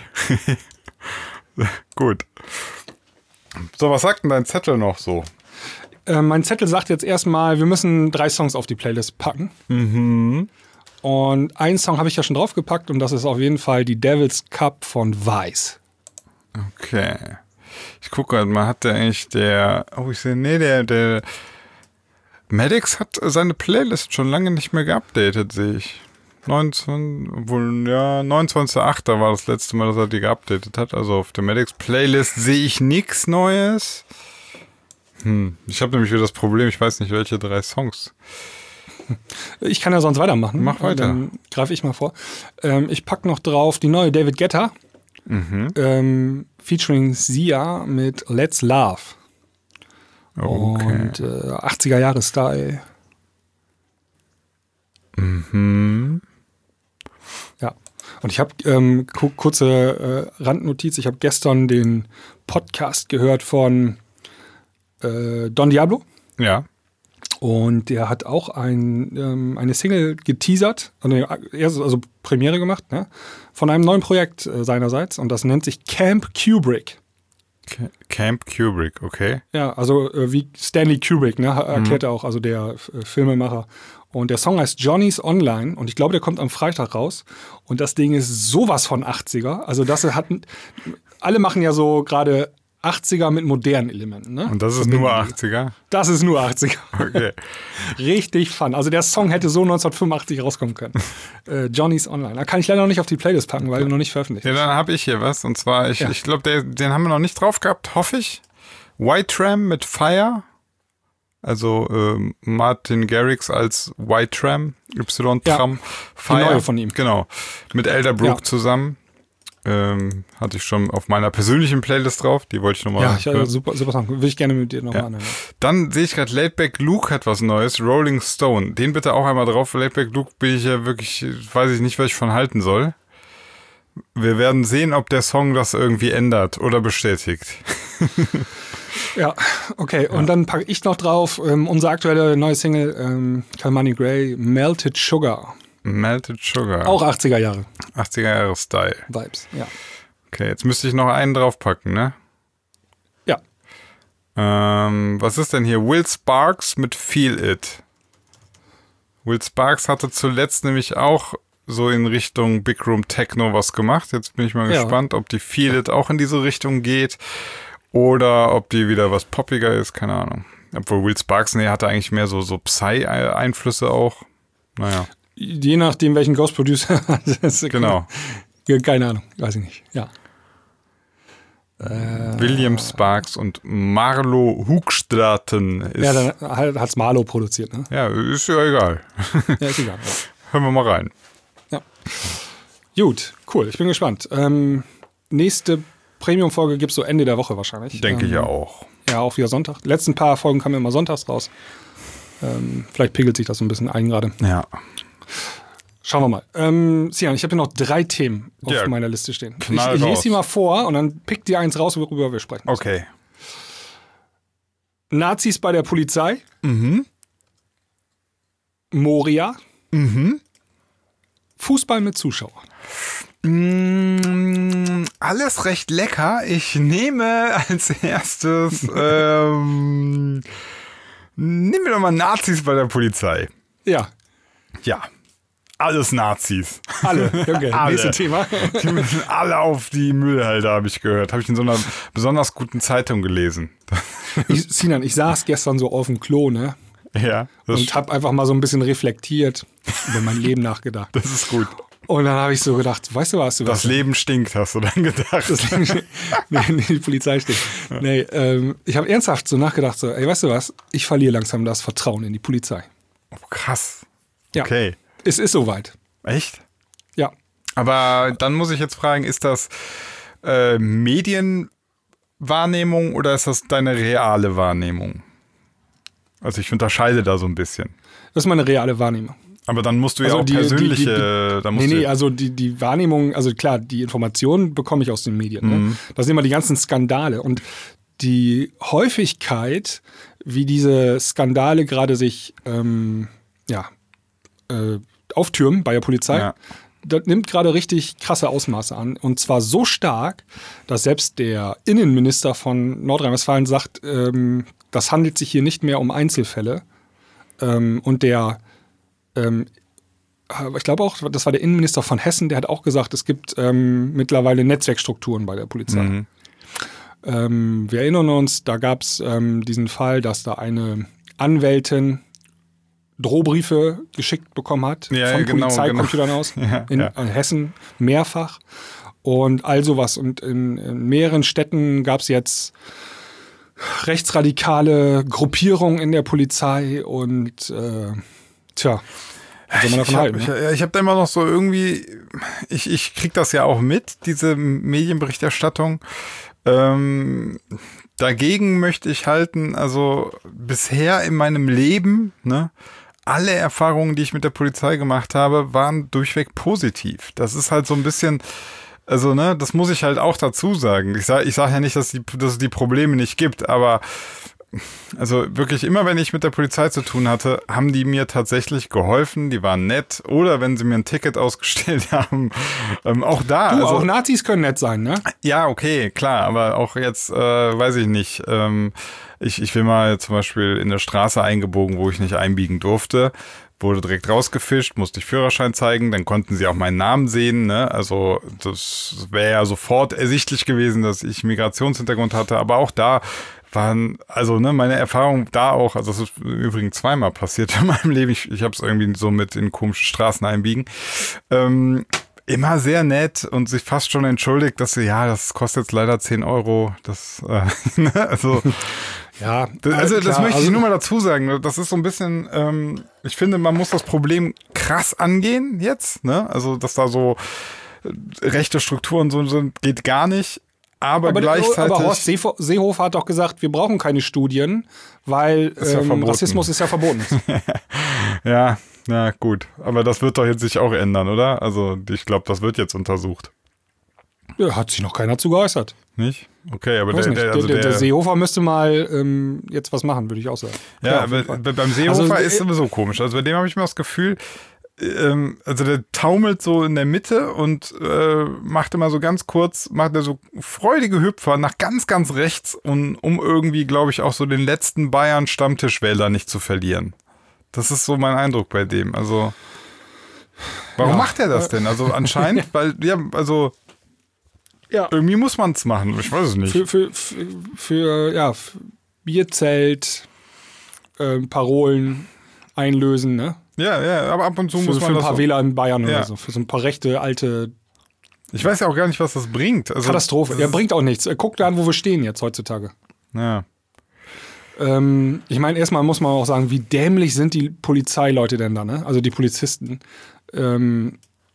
Gut. So, was sagt denn dein Zettel noch so? Äh, mein Zettel sagt jetzt erstmal, wir müssen drei Songs auf die Playlist packen. Mhm. Und einen Song habe ich ja schon draufgepackt und das ist auf jeden Fall die Devil's Cup von Vice. Okay. Ich gucke gerade mal, hat der eigentlich der, oh ich sehe, nee, der, der Maddox hat seine Playlist schon lange nicht mehr geupdatet, sehe ich. neunzehn, wohl, ja, neunundzwanzigster achter war das letzte Mal, dass er die geupdatet hat. Also auf der Maddox Playlist sehe ich nichts Neues. Hm, ich habe nämlich wieder das Problem, ich weiß nicht, welche drei Songs. Ich kann ja sonst weitermachen. Mach weiter. Dann greife ich mal vor. Ähm, ich packe noch drauf die neue David Guetta, mhm. ähm, featuring Sia mit Let's Love. Okay. Und äh, achtziger-Jahre-Style. Mhm. Ja. Und ich habe ähm, ku- kurze äh, Randnotiz. Ich habe gestern den Podcast gehört von äh, Don Diablo. Ja. Und der hat auch ein, ähm, eine Single geteasert, also, also Premiere gemacht, ne? Von einem neuen Projekt äh, seinerseits. Und das nennt sich Camp Kubrick. Camp Kubrick, okay. Ja, also äh, wie Stanley Kubrick, ne? Erklärt er auch, also der äh, Filmemacher. Und der Song heißt Johnny's Online und ich glaube, der kommt am Freitag raus. Und das Ding ist sowas von achtziger. Also das hat, alle machen ja so gerade achtziger mit modernen Elementen. Ne? Und das ist nur achtziger? Das ist nur achtziger. Okay. Richtig fun. Also der Song hätte so neunzehnhundertfünfundachtzig rauskommen können. äh, Johnny's Online. Da kann ich leider noch nicht auf die Playlist packen, weil er noch nicht veröffentlicht ist. Ja, dann habe ich hier was. Und zwar, ich, ja. ich glaube, den haben wir noch nicht drauf gehabt, hoffe ich. White Tram mit Fire. Also ähm, Martin Garrix als White Tram, Y-Tram, ja, Fire. Die neue von ihm. Genau. Mit Elderbrook ja. zusammen. Ähm, hatte ich schon auf meiner persönlichen Playlist drauf. Die wollte ich nochmal. Ja, ich, äh, super, super Song. Würde ich gerne mit dir nochmal ja. anhören. Dann sehe ich gerade, Laidback Luke hat was Neues. Rolling Stone. Den bitte auch einmal drauf. Laidback Luke bin ich ja wirklich, weiß ich nicht, was ich von halten soll. Wir werden sehen, ob der Song das irgendwie ändert oder bestätigt. Ja, okay. Und ja. dann packe ich noch drauf ähm, unsere aktuelle neue Single, ähm, Kalmani Gray, Melted Sugar. Melted Sugar. Auch achtziger Jahre. achtziger Jahre Style. Vibes, ja. Okay, jetzt müsste ich noch einen draufpacken, ne? Ja. Ähm, was ist denn hier? Will Sparks mit Feel It. Will Sparks hatte zuletzt nämlich auch so in Richtung Big Room Techno was gemacht. Jetzt bin ich mal ja. gespannt, ob die Feel It auch in diese Richtung geht oder ob die wieder was poppiger ist, keine Ahnung. Obwohl Will Sparks, nee, hatte eigentlich mehr so, so Psy-Einflüsse auch. Naja. Je nachdem, welchen Ghost-Producer hat. Genau. Keine, keine Ahnung, weiß ich nicht. Ja. William Sparks und Marlo Hoogstraten. Ist, ja, dann hat es Marlo produziert, ne? Ja, ist ja egal. Ja, ist egal. Ja. Hören wir mal rein. Ja. Gut, cool, ich bin gespannt. Ähm, nächste Premium-Folge gibt es so Ende der Woche wahrscheinlich. Denke ähm, ich ja auch. Ja, auch wieder Sonntag. Die letzten paar Folgen kamen immer sonntags raus. Ähm, vielleicht pegelt sich das so ein bisschen ein gerade. Ja. Schauen wir mal. Ähm, Sian, ich habe hier noch drei Themen auf ja, meiner Liste stehen. Ich, ich lese sie mal vor und dann pick dir eins raus, worüber wir sprechen. Okay. Nazis bei der Polizei. Mhm. Moria. Mhm. Fußball mit Zuschauern. Mm, alles recht lecker. Ich nehme als erstes ähm, Nehmen wir doch mal Nazis bei der Polizei. Ja. Ja. Alles Nazis. Alle. Okay, alle. Nächstes Thema. Die müssen alle auf die Müllhalde, habe ich gehört. Habe ich in so einer besonders guten Zeitung gelesen. Ich, Sinan, ich saß gestern so auf dem Klo, ne? Ja. Und habe einfach mal so ein bisschen reflektiert, über mein Leben nachgedacht. Das ist gut. Und dann habe ich so gedacht, weißt du was? Du das Leben stinkt, hast du dann gedacht. Das Leben, nee, nee, die Polizei stinkt. Ja. Nee, ähm, ich habe ernsthaft so nachgedacht, so, ey, weißt du was? Ich verliere langsam das Vertrauen in die Polizei. Oh, krass. Ja. Okay. Es ist soweit. Echt? Ja. Aber dann muss ich jetzt fragen, ist das äh, Medienwahrnehmung oder ist das deine reale Wahrnehmung? Also ich unterscheide da so ein bisschen. Das ist meine reale Wahrnehmung. Aber dann musst du also ja auch die, persönliche... Die, die, die, da musst nee, du nee, also die, die Wahrnehmung, also klar, die Informationen bekomme ich aus den Medien. Mhm. Ne? Das sind immer die ganzen Skandale. Und die Häufigkeit, wie diese Skandale gerade sich ähm, ja, äh, auftürmen bei der Polizei, ja. Das nimmt gerade richtig krasse Ausmaße an. Und zwar so stark, dass selbst der Innenminister von Nordrhein-Westfalen sagt, ähm, das handelt sich hier nicht mehr um Einzelfälle. Ähm, und der, ähm, ich glaube auch, das war der Innenminister von Hessen, der hat auch gesagt, es gibt ähm, mittlerweile Netzwerkstrukturen bei der Polizei. Mhm. Ähm, wir erinnern uns, da gab es ähm, diesen Fall, dass da eine Anwältin Drohbriefe geschickt bekommen hat ja, von genau, Polizeicomputern genau. aus, ja, in ja. Hessen mehrfach und all sowas. Und in, in mehreren Städten gab es jetzt rechtsradikale Gruppierungen in der Polizei und äh, tja, was soll man davon ich halten? Hab, ne? Ich, ich habe da immer noch so irgendwie, ich, ich krieg das ja auch mit, diese Medienberichterstattung. Ähm, dagegen möchte ich halten, also bisher in meinem Leben, ne, alle Erfahrungen, die ich mit der Polizei gemacht habe, waren durchweg positiv. Das ist halt so ein bisschen, also ne, das muss ich halt auch dazu sagen. Ich sage ich sag ja nicht, dass, die, dass es die Probleme nicht gibt, aber also wirklich immer, wenn ich mit der Polizei zu tun hatte, haben die mir tatsächlich geholfen, die waren nett oder wenn sie mir ein Ticket ausgestellt haben, ähm, auch da. Du, also, auch Nazis können nett sein, ne? Ja, okay, klar, aber auch jetzt, äh, weiß ich nicht, ähm, ich, ich will mal zum Beispiel in der Straße eingebogen, wo ich nicht einbiegen durfte, wurde direkt rausgefischt, musste ich Führerschein zeigen, dann konnten sie auch meinen Namen sehen, ne? Also das wäre ja sofort ersichtlich gewesen, dass ich Migrationshintergrund hatte, aber auch da waren, also ne, meine Erfahrung da auch, also das ist übrigens zweimal passiert in meinem Leben, ich, ich habe es irgendwie so mit in komische Straßen einbiegen, ähm, immer sehr nett und sich fast schon entschuldigt, dass sie, ja, das kostet jetzt leider zehn Euro, das, äh, also, ja, das, also klar, das möchte also, ich nur mal dazu sagen, das ist so ein bisschen, ähm, ich finde, man muss das Problem krass angehen jetzt, ne, also, dass da so rechte Strukturen so sind, geht gar nicht. Aber, aber gleichzeitig. Aber Horst Seehofer hat doch gesagt, wir brauchen keine Studien, weil ja ähm, Rassismus ist ja verboten. ja, ja, gut. Aber das wird doch jetzt sich auch ändern, oder? Also, ich glaube, das wird jetzt untersucht. Ja, hat sich noch keiner zu geäußert. Nicht? Okay, aber der, der, also der, der, der Seehofer müsste mal ähm, jetzt was machen, würde ich auch sagen. Ja, aber beim Seehofer also, ist sowieso komisch. Also bei dem habe ich mir das Gefühl, ähm, also der taumelt so in der Mitte und äh, macht immer so ganz kurz, macht er so freudige Hüpfer nach ganz, ganz rechts, und, um irgendwie, glaube ich, auch so den letzten Bayern-Stammtischwähler nicht zu verlieren. Das ist so mein Eindruck bei dem. Also, warum ja, macht er das denn? Also anscheinend, weil, ja, also ja. irgendwie muss man es machen. Ich weiß es nicht. Für, für, für, für ja, für Bierzelt, äh, Parolen einlösen, ne? Ja, ja, aber ab und zu für, muss man für ein das paar so. Wähler in Bayern ja. oder so. Für so ein paar rechte, alte. Ich weiß ja auch gar nicht, was das bringt. Also, Katastrophe. Ja, bringt auch nichts. Guck da an, wo wir stehen jetzt heutzutage. Ja. Ähm, ich meine, erstmal muss man auch sagen, wie dämlich sind die Polizeileute denn da, ne? Also die Polizisten. Ähm,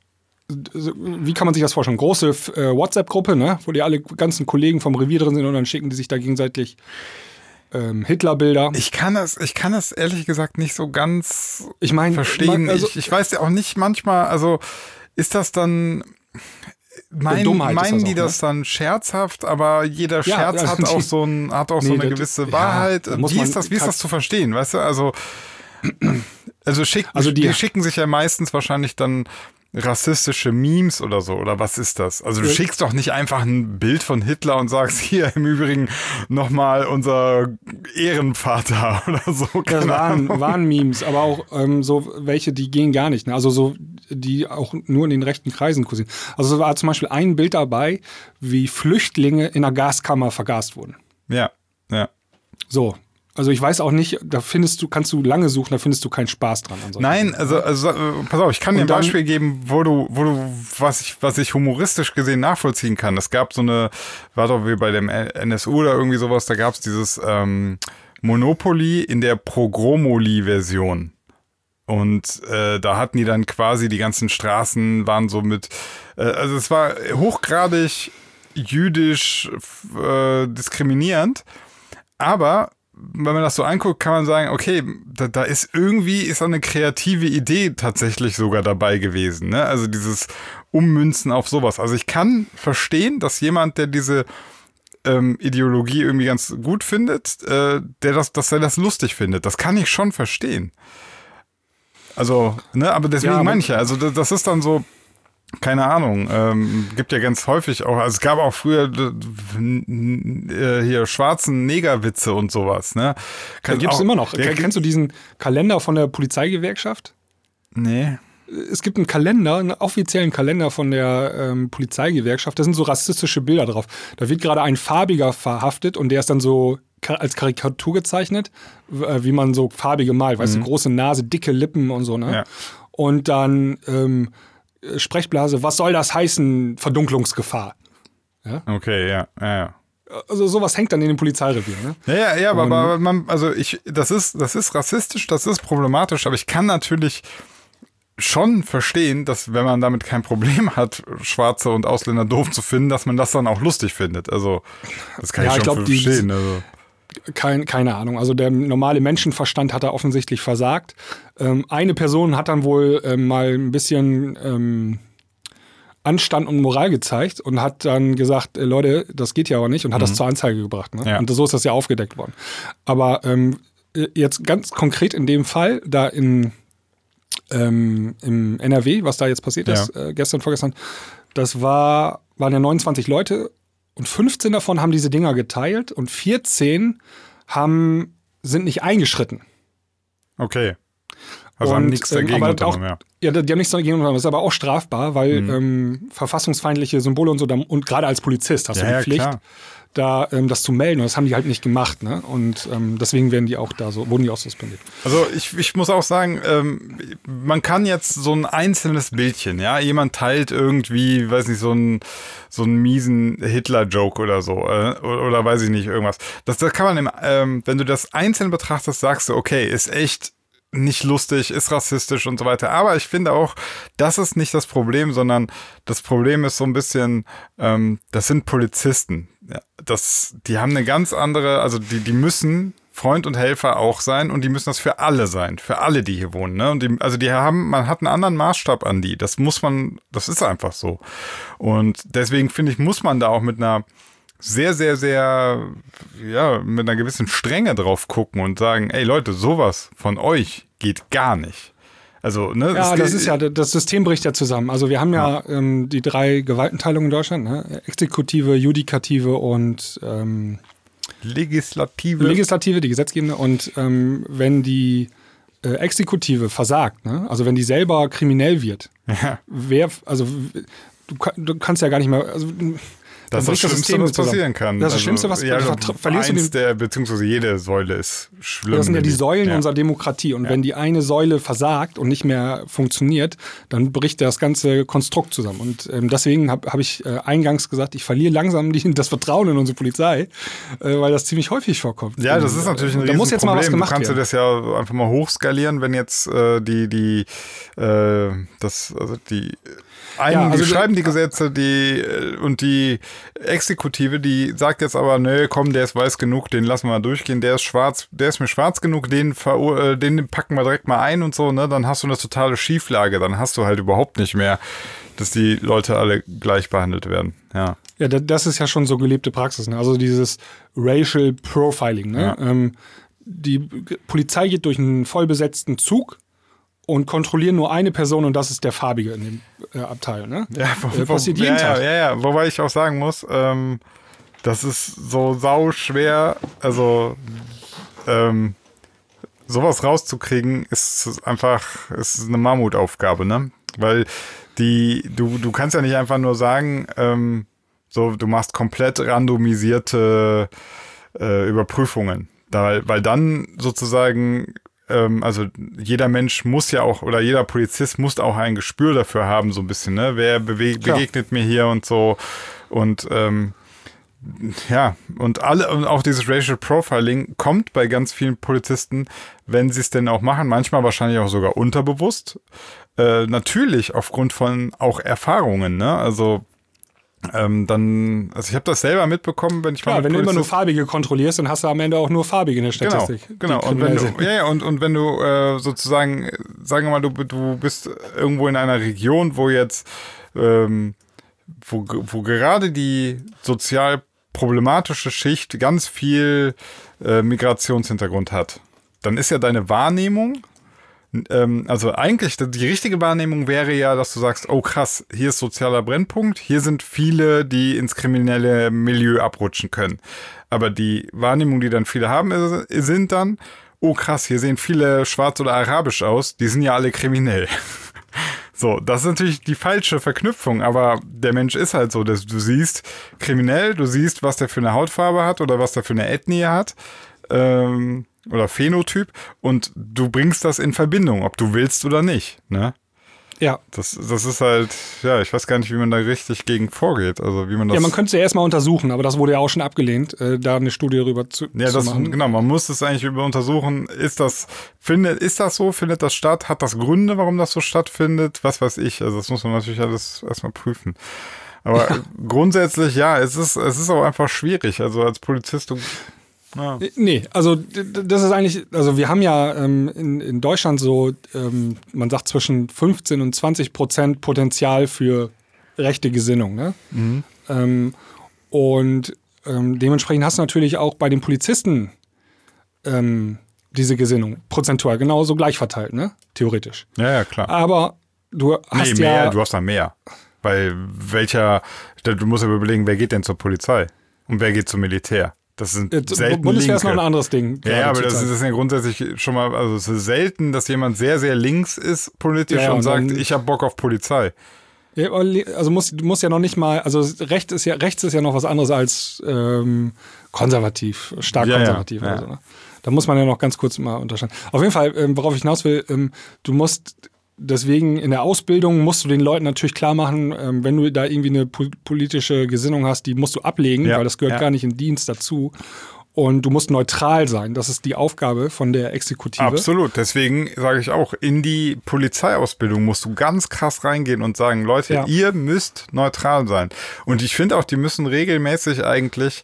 wie kann man sich das vorstellen? Große äh, WhatsApp-Gruppe, ne? Wo die alle ganzen Kollegen vom Revier drin sind und dann schicken die sich da gegenseitig ähm, Hitlerbilder. Ich kann das, ich kann das ehrlich gesagt nicht so ganz ich mein, verstehen. Man, also, ich, ich weiß ja auch nicht manchmal, also ist das dann, mein, meinen das die auch, das ne? dann scherzhaft, aber jeder Scherz ja, also hat, auch so ein, hat auch nee, so eine das, gewisse Wahrheit. Ja, wie ist das, wie ist das zu verstehen, weißt du? Also, also, schick, also die, die schicken sich ja meistens wahrscheinlich dann rassistische Memes oder so, oder was ist das? Also du schickst doch nicht einfach ein Bild von Hitler und sagst, hier im Übrigen nochmal unser Ehrenvater oder so. Das waren, waren Memes, aber auch ähm, so welche, die gehen gar nicht. Ne? Also so, die auch nur in den rechten Kreisen kursieren. Also es war zum Beispiel ein Bild dabei, wie Flüchtlinge in einer Gaskammer vergast wurden. Ja, ja. So. Also ich weiß auch nicht, da findest du, kannst du lange suchen, da findest du keinen Spaß dran. Nein, also, also pass auf, ich kann dir ein Beispiel geben, wo du, wo du, was ich, was ich humoristisch gesehen nachvollziehen kann. Es gab so eine, war doch wie bei dem N S U oder irgendwie sowas, da gab es dieses ähm, Monopoly in der Progromoli-Version. Und äh, da hatten die dann quasi die ganzen Straßen, waren so mit, äh, also es war hochgradig jüdisch äh, diskriminierend, aber wenn man das so anguckt, kann man sagen, okay, da, da ist irgendwie ist eine kreative Idee tatsächlich sogar dabei gewesen, ne? Also dieses Ummünzen auf sowas. Also ich kann verstehen, dass jemand, der diese ähm, Ideologie irgendwie ganz gut findet, äh, der das, dass er das lustig findet. Das kann ich schon verstehen. Also, ne, aber deswegen ja, meine ich ja, also das, das ist dann so, keine Ahnung, ähm, gibt ja ganz häufig auch, also es gab auch früher äh, hier schwarzen Negerwitze und sowas, ne? Kann, gibt's auch, immer noch. Ja, kennst du diesen Kalender von der Polizeigewerkschaft? Nee. Es gibt einen Kalender, einen offiziellen Kalender von der ähm, Polizeigewerkschaft, da sind so rassistische Bilder drauf. Da wird gerade ein Farbiger verhaftet und der ist dann so als Karikatur gezeichnet, wie man so farbige malt, weißt du, mhm. große Nase, dicke Lippen und so, ne? Ja. Und dann ähm, Sprechblase, was soll das heißen, Verdunklungsgefahr? Ja? Okay, ja, ja, ja. Also sowas hängt dann in dem Polizeirevier, ne? Ja, ja, ja, aber, aber man, also ich, das ist, das ist rassistisch, das ist problematisch, aber ich kann natürlich schon verstehen, dass wenn man damit kein Problem hat, Schwarze und Ausländer doof zu finden, dass man das dann auch lustig findet. Also das kann ja, ich schon ich glaub, verstehen. Die, also. Kein, keine Ahnung. Also der normale Menschenverstand hat da offensichtlich versagt. Ähm, eine Person hat dann wohl ähm, mal ein bisschen ähm, Anstand und Moral gezeigt und hat dann gesagt, äh, Leute, das geht ja aber nicht und hat mhm. das zur Anzeige gebracht. Ne? Ja. Und so ist das ja aufgedeckt worden. Aber ähm, jetzt ganz konkret in dem Fall, da in ähm, im N R W, was da jetzt passiert ist, ja. äh, gestern, vorgestern, das war, waren ja neunundzwanzig Leute, und fünfzehn davon haben diese Dinger geteilt und vierzehn haben, sind nicht eingeschritten. Okay. Also und, haben nichts dagegen ähm, unternommen, ja. Ja, die haben nichts dagegen unternommen. Das ist aber auch strafbar, weil mhm. ähm, verfassungsfeindliche Symbole und so, und gerade als Polizist hast ja, du die ja, Pflicht, klar. da ähm, das zu melden. Und das haben die halt nicht gemacht, ne? Und ähm, deswegen werden die auch da so, wurden die auch suspendiert. Also ich, ich muss auch sagen, ähm, man kann jetzt so ein einzelnes Bildchen, ja, jemand teilt irgendwie, weiß nicht, so einen so einen miesen Hitler-Joke oder so, äh, oder, oder weiß ich nicht, irgendwas. Das, das kann man, im, ähm, wenn du das einzeln betrachtest, sagst du, okay, ist echt nicht lustig, ist rassistisch und so weiter. Aber ich finde auch, das ist nicht das Problem, sondern das Problem ist so ein bisschen, ähm, das sind Polizisten. Ja, das, die haben eine ganz andere, also die, die müssen Freund und Helfer auch sein und die müssen das für alle sein, für alle, die hier wohnen. Ne? Und die, also die haben, man hat einen anderen Maßstab an die. Das muss man, das ist einfach so. Und deswegen finde ich, muss man da auch mit einer sehr, sehr, sehr, ja, mit einer gewissen Strenge drauf gucken und sagen, ey Leute, sowas von euch geht gar nicht. Also, ne? Ja, das, das ist ja, das System bricht ja zusammen. Also wir haben ja, ja ähm, die drei Gewaltenteilungen in Deutschland, ne? Exekutive, Judikative und ähm, Legislative. Legislative, die Gesetzgebende. Und ähm, wenn die äh, Exekutive versagt, ne? Also wenn die selber kriminell wird, ja. wer, also du, du kannst ja gar nicht mehr, also das ist das Schlimmste, was passieren kann. Das ist das Schlimmste, was ja, also verlierst eins du den, der, beziehungsweise jede Säule ist schlimm. Das sind ja die Säulen ja. unserer Demokratie. Und ja. wenn die eine Säule versagt und nicht mehr funktioniert, dann bricht das ganze Konstrukt zusammen. Und ähm, deswegen habe hab ich äh, eingangs gesagt, ich verliere langsam die, das Vertrauen in unsere Polizei, äh, weil das ziemlich häufig vorkommt. Ja, das ist natürlich ein Riesenproblem. Da muss jetzt mal was gemacht werden. Du kannst du das ja einfach mal hochskalieren, wenn jetzt äh, die, die, äh, das, also die Einen, ja, also die schreiben die Gesetze, die und die Exekutive, die sagt jetzt aber, nö, komm, der ist weiß genug, den lassen wir mal durchgehen, der ist schwarz, der ist mir schwarz genug, den, ver, den packen wir direkt mal ein und so, ne, dann hast du eine totale Schieflage, dann hast du halt überhaupt nicht mehr, dass die Leute alle gleich behandelt werden, ja. Ja, das ist ja schon so gelebte Praxis, ne, also dieses Racial Profiling, ne, ja. ähm, die Polizei geht durch einen vollbesetzten Zug und kontrollieren nur eine Person und das ist der Farbige in dem äh, Abteil. Ne? Ja, wo, äh, passiert wo, jeden ja, Tag. Ja, ja, ja, wobei ich auch sagen muss, ähm, das ist so sau schwer, also ähm, sowas rauszukriegen, ist einfach ist eine Mammutaufgabe, ne? Weil die, du, du kannst ja nicht einfach nur sagen, ähm, so, du machst komplett randomisierte äh, Überprüfungen. Da, weil dann sozusagen, ähm, also jeder Mensch muss ja auch, oder jeder Polizist muss auch ein Gespür dafür haben, so ein bisschen, ne? Wer bewe- begegnet mir hier und so. Und ähm, ja, und alle, und auch dieses Racial Profiling kommt bei ganz vielen Polizisten, wenn sie es denn auch machen, manchmal wahrscheinlich auch sogar unterbewusst. Äh, natürlich aufgrund von auch Erfahrungen, ne? Also ähm, dann, also ich habe das selber mitbekommen, wenn ich Klar, mal mit wenn du immer nur Polizisten- Farbige kontrollierst, dann hast du am Ende auch nur Farbige in der Statistik. Genau, genau. Und wenn du, ja, ja, und, und wenn du äh, sozusagen, sagen wir mal, du, du bist irgendwo in einer Region, wo jetzt, ähm, wo, wo gerade die sozial problematische Schicht ganz viel äh, Migrationshintergrund hat, dann ist ja deine Wahrnehmung, ähm, also eigentlich die richtige Wahrnehmung wäre ja, dass du sagst, oh krass, hier ist sozialer Brennpunkt, hier sind viele, die ins kriminelle Milieu abrutschen können. Aber die Wahrnehmung, die dann viele haben, ist, sind dann, oh krass, hier sehen viele schwarz oder arabisch aus, die sind ja alle kriminell. So, das ist natürlich die falsche Verknüpfung, aber der Mensch ist halt so, dass du siehst kriminell, du siehst, was der für eine Hautfarbe hat oder was der für eine Ethnie hat ähm, oder Phänotyp und du bringst das in Verbindung, ob du willst oder nicht, ne? Ja. Das, das ist halt, ja, ich weiß gar nicht, wie man da richtig gegen vorgeht. Also wie man das. Ja, man könnte es ja erstmal untersuchen, aber das wurde ja auch schon abgelehnt, äh, da eine Studie darüber zu, ja, zu das, machen. Genau, man muss es eigentlich über untersuchen, ist das, findet, ist das so, findet das statt, hat das Gründe, warum das so stattfindet, was weiß ich. Also das muss man natürlich alles erstmal prüfen. Aber ja. Grundsätzlich, ja, es ist, es ist auch einfach schwierig. Also als Polizist, du, ja. Nee, also das ist eigentlich, also wir haben ja ähm, in, in Deutschland so, ähm, man sagt zwischen fünfzehn und zwanzig Prozent Potenzial für rechte Gesinnung. Ne? Mhm. Ähm, und ähm, dementsprechend hast du natürlich auch bei den Polizisten ähm, diese Gesinnung prozentual genauso gleich verteilt, ne? Theoretisch. Ja, ja, klar. Aber du hast nee, mehr, ja... du hast da mehr. Weil welcher, du musst ja überlegen, wer geht denn zur Polizei und wer geht zum Militär? Das sind äh, selten Bundeswehr Linke. ist noch ein anderes Ding. Ja, ja, aber das ist, das ist ja grundsätzlich schon mal, also es ist selten, dass jemand sehr, sehr links ist politisch ja, und, und sagt, dann, ich habe Bock auf Polizei. Ja, also muss, du musst ja noch nicht mal, also rechts ist ja, rechts ist ja noch was anderes als ähm, konservativ, stark ja, konservativ ja, oder ja. so. Ne? Da muss man ja noch ganz kurz mal unterscheiden. Auf jeden Fall, ähm, worauf ich hinaus will, ähm, du musst deswegen in der Ausbildung musst du den Leuten natürlich klar machen, ähm, wenn du da irgendwie eine po- politische Gesinnung hast, die musst du ablegen, Ja, weil das gehört ja. gar nicht in Dienst dazu. Und du musst neutral sein. Das ist die Aufgabe von der Exekutive. Absolut. Deswegen sage ich auch, in die Polizeiausbildung musst du ganz krass reingehen und sagen, Leute, Ja. ihr müsst neutral sein. Und ich finde auch, die müssen regelmäßig eigentlich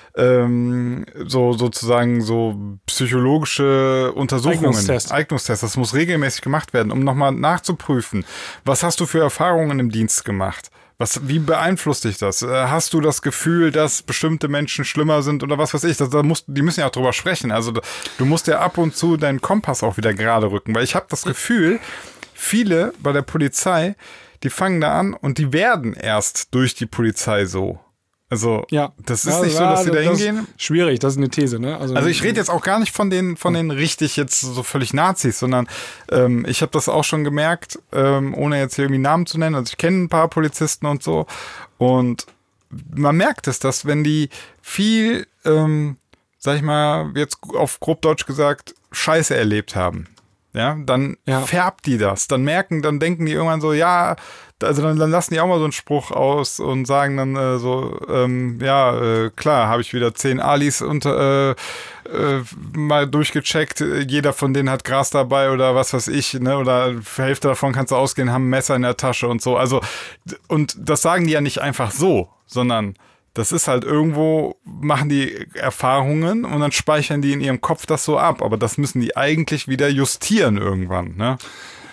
ähm, so sozusagen so psychologische Untersuchungen, Eignungstest. Eignungstests, das muss regelmäßig gemacht werden, um nochmal nachzuprüfen, was hast du für Erfahrungen im Dienst gemacht? Was, wie beeinflusst dich das? Äh, Hast du das Gefühl, dass bestimmte Menschen schlimmer sind oder was weiß ich? Das, da musst, die müssen ja auch drüber sprechen. Also da, du musst ja ab und zu deinen Kompass auch wieder gerade rücken, weil ich habe das Gefühl, viele bei der Polizei, die fangen da an und die werden erst durch die Polizei so. Also Ja. das ist Ja, nicht so, ja, dass sie da das hingehen. ist schwierig, das ist eine These, ne? Also ich rede jetzt auch gar nicht von den von den richtig jetzt so völlig Nazis, sondern ähm, ich habe das auch schon gemerkt, ähm, ohne jetzt hier irgendwie Namen zu nennen. Also ich kenne ein paar Polizisten und so und man merkt es, dass wenn die viel, ähm, sag ich mal, jetzt auf grob Deutsch gesagt, Scheiße erlebt haben, ja, dann Ja. färbt die das. Dann merken, dann denken die irgendwann so, ja, also dann, dann lassen die auch mal so einen Spruch aus und sagen dann äh, so, ähm, ja, äh, klar, habe ich wieder zehn Alis unter, äh, äh, mal durchgecheckt. Jeder von denen hat Gras dabei oder was weiß ich, ne? Oder für Hälfte davon kannst du ausgehen, haben ein Messer in der Tasche und so. Also, und das sagen die ja nicht einfach so, sondern das ist halt irgendwo, machen die Erfahrungen und dann speichern die in ihrem Kopf das so ab. Aber das müssen die eigentlich wieder justieren irgendwann, ne?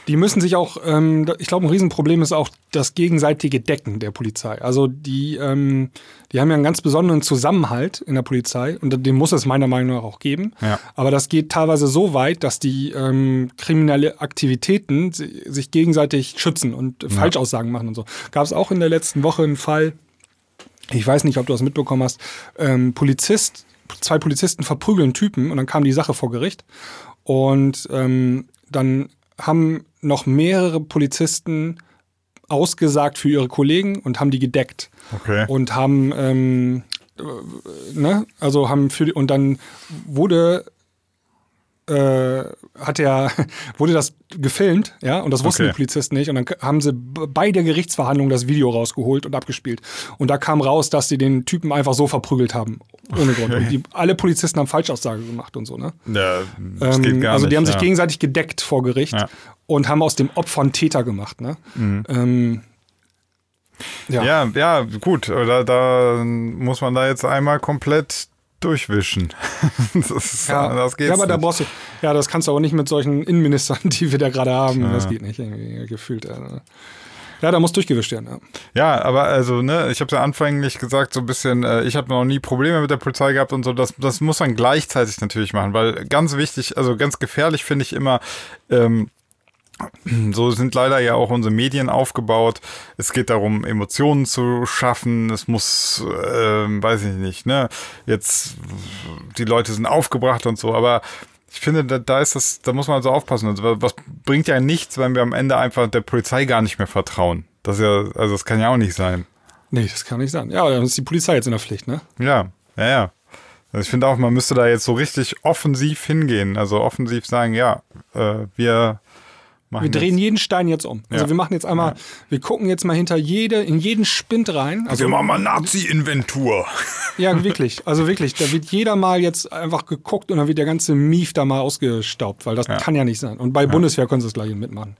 Die müssen sich auch, ähm, ich glaube, ein Riesenproblem ist auch das gegenseitige Decken der Polizei. Also die, ähm, die haben ja einen ganz besonderen Zusammenhalt in der Polizei und den muss es meiner Meinung nach auch geben. Ja. Aber das geht teilweise so weit, dass die ähm, kriminelle Aktivitäten sich gegenseitig schützen und ja. Falschaussagen machen und so. Gab es auch in der letzten Woche einen Fall, ich weiß nicht, ob du das mitbekommen hast, ähm, Polizist, zwei Polizisten verprügeln einen Typen und dann kam die Sache vor Gericht und ähm, dann haben noch mehrere Polizisten ausgesagt für ihre Kollegen und haben die gedeckt. Okay. Und haben, ähm, äh, ne, also haben für die, und dann wurde, äh, hat der, wurde das gefilmt, ja, und das wussten Okay. die Polizisten nicht. Und dann haben sie bei der Gerichtsverhandlung das Video rausgeholt und abgespielt. Und da kam raus, dass sie den Typen einfach so verprügelt haben. Ohne Grund. Und die, alle Polizisten haben Falschaussage gemacht und so, ne? Ja, das geht gar also die nicht, haben sich ja. gegenseitig gedeckt vor Gericht Ja. und haben aus dem Opfer einen Täter gemacht, ne? Mhm. Ähm, ja. Ja, ja, gut. Da, da muss man da jetzt einmal komplett durchwischen. das, ist, Ja, das geht ja, aber nicht. da brauchst du, ja, das kannst du aber nicht mit solchen Innenministern, die wir da gerade haben. Ja. Das geht nicht, irgendwie gefühlt. äh. Ja, da muss durchgewischt werden. Ja. Ja, aber also, ne, ich habe ja anfänglich gesagt, so ein bisschen, äh, ich habe noch nie Probleme mit der Polizei gehabt und so, das, das muss man gleichzeitig natürlich machen, weil ganz wichtig, also ganz gefährlich finde ich immer, ähm, so sind leider ja auch unsere Medien aufgebaut. Es geht darum, Emotionen zu schaffen. Es muss, ähm, weiß ich nicht, ne, jetzt, die Leute sind aufgebracht und so, aber ich finde, da, da ist das, da muss man so aufpassen. Also, was bringt ja nichts, wenn wir am Ende einfach der Polizei gar nicht mehr vertrauen? Das ist ja, also das kann ja auch nicht sein. Nee, das kann nicht sein. Ja, dann ist die Polizei jetzt in der Pflicht, ne? Ja, ja, ja. Also ich finde auch, man müsste da jetzt so richtig offensiv hingehen. Also offensiv sagen, ja, äh, wir machen Wir drehen jetzt, jeden Stein jetzt um. Also Ja. wir machen jetzt einmal, Ja. wir gucken jetzt mal hinter jede, in jeden Spind rein. Also wir machen mal Nazi-Inventur. ja, wirklich. Also wirklich, da wird jeder mal jetzt einfach geguckt und dann wird der ganze Mief da mal ausgestaubt, weil das Ja. kann ja nicht sein. Und bei Bundeswehr können sie es gleich mitmachen.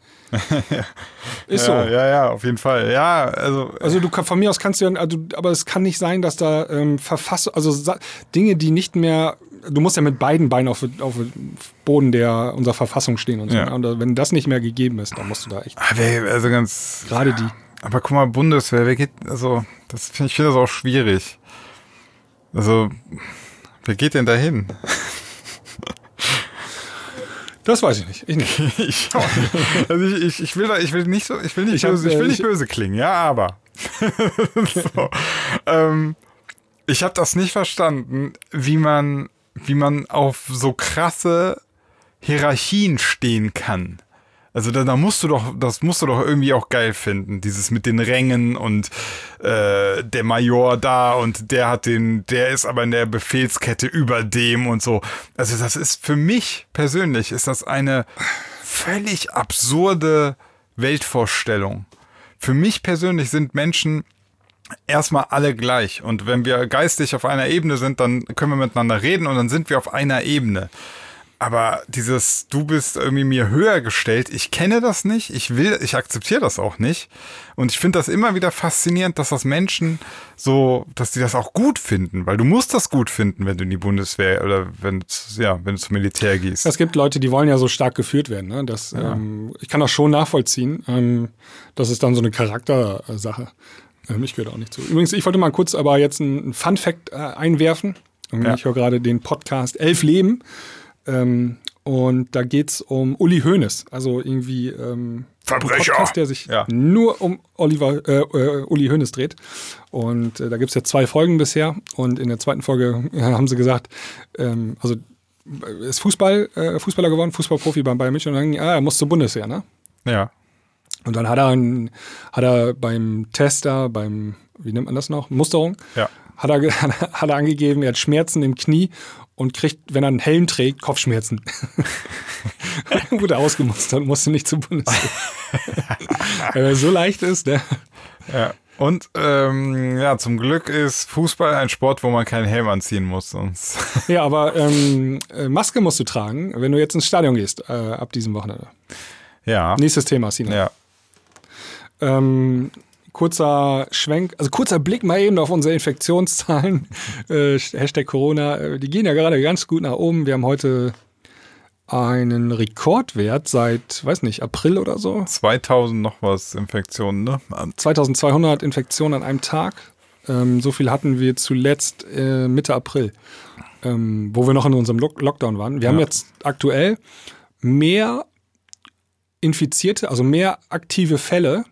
Ist Ja, so. ja, ja, auf jeden Fall. Ja, also, Also du kann, von mir aus kannst du ja, also, aber es kann nicht sein, dass da ähm, Verfassung, also Sa- Dinge, die nicht mehr, du musst ja mit beiden Beinen auf, auf dem Boden der unserer Verfassung stehen und so. Ja. Ne? Und wenn das nicht mehr gegeben ist, dann musst du da echt, ah, wer- also ganz, gerade die. aber guck mal, Bundeswehr, wer geht, also, das finde ich finde das auch schwierig. Also, wer geht denn dahin? Das weiß ich nicht. Ich nicht. ich, auch nicht. Also ich, ich, ich will da, ich will nicht so, ich will nicht Ich hab, böse, ich will äh, nicht ich- böse klingen, ja, aber. so. ähm, ich habe das nicht verstanden, wie man, wie man auf so krasse Hierarchien stehen kann. Also da, da musst du doch, das musst du doch irgendwie auch geil finden, dieses mit den Rängen und äh, der Major da und der hat den, der ist aber in der Befehlskette über dem und so. Also das ist für mich persönlich ist das eine völlig absurde Weltvorstellung. Für mich persönlich sind Menschen erstmal alle gleich und wenn wir geistig auf einer Ebene sind, dann können wir miteinander reden und dann sind wir auf einer Ebene. Aber dieses, du bist irgendwie mir höher gestellt, ich kenne das nicht, ich will, ich akzeptiere das auch nicht. Und ich finde das immer wieder faszinierend, dass das Menschen so, dass die das auch gut finden, weil du musst das gut finden, wenn du in die Bundeswehr oder wenn, ja, wenn du zum Militär gehst. Es gibt Leute, die wollen ja so stark geführt werden. Ne? Das, Ja. ähm, ich kann das schon nachvollziehen. Ähm, das ist dann so eine Charaktersache. Ähm, ich gehöre auch nicht zu. Übrigens, ich wollte mal kurz aber jetzt einen Fun-Fact äh, einwerfen. Ähm, Ja. Ich höre gerade den Podcast Elf Leben. Ähm, und da geht's um Uli Hoeneß. Also irgendwie ähm, Verbrecher. ein Podcast, der sich Ja. nur um Oliver, äh, äh, Uli Hoeneß dreht. Und äh, da gibt's ja zwei Folgen bisher. Und in der zweiten Folge äh, haben sie gesagt, ähm, also ist Fußball, äh, Fußballer geworden, Fußballprofi beim Bayern München. Und dann, ah, er muss zur Bundeswehr, ne? Ja. Und dann hat er, ein, hat er beim Tester, beim, wie nennt man das noch, Musterung, Ja. hat er, ge- hat er angegeben, er hat Schmerzen im Knie und kriegt, wenn er einen Helm trägt, Kopfschmerzen. Wurde ausgemustert und musste nicht zur Bundeswehr. Weil er so leicht ist, ne? Ja. Und ähm, ja, zum Glück ist Fußball ein Sport, wo man keinen Helm anziehen muss. Sonst Ja, aber ähm, äh, Maske musst du tragen, wenn du jetzt ins Stadion gehst, äh, ab diesem Wochenende. ja. Nächstes Thema, Sina. Ja. Ähm, kurzer Schwenk, also kurzer Blick mal eben auf unsere Infektionszahlen. Äh, Hashtag Corona, äh, die gehen ja gerade ganz gut nach oben. Wir haben heute einen Rekordwert seit, weiß nicht, April oder so. zweitausend noch was Infektionen, ne? zweitausendzweihundert Infektionen an einem Tag. Ähm, so viel hatten wir zuletzt äh, Mitte April, ähm, wo wir noch in unserem Lock- Lockdown waren. Wir ja. haben jetzt aktuell mehr Infizierte, also mehr aktive Fälle,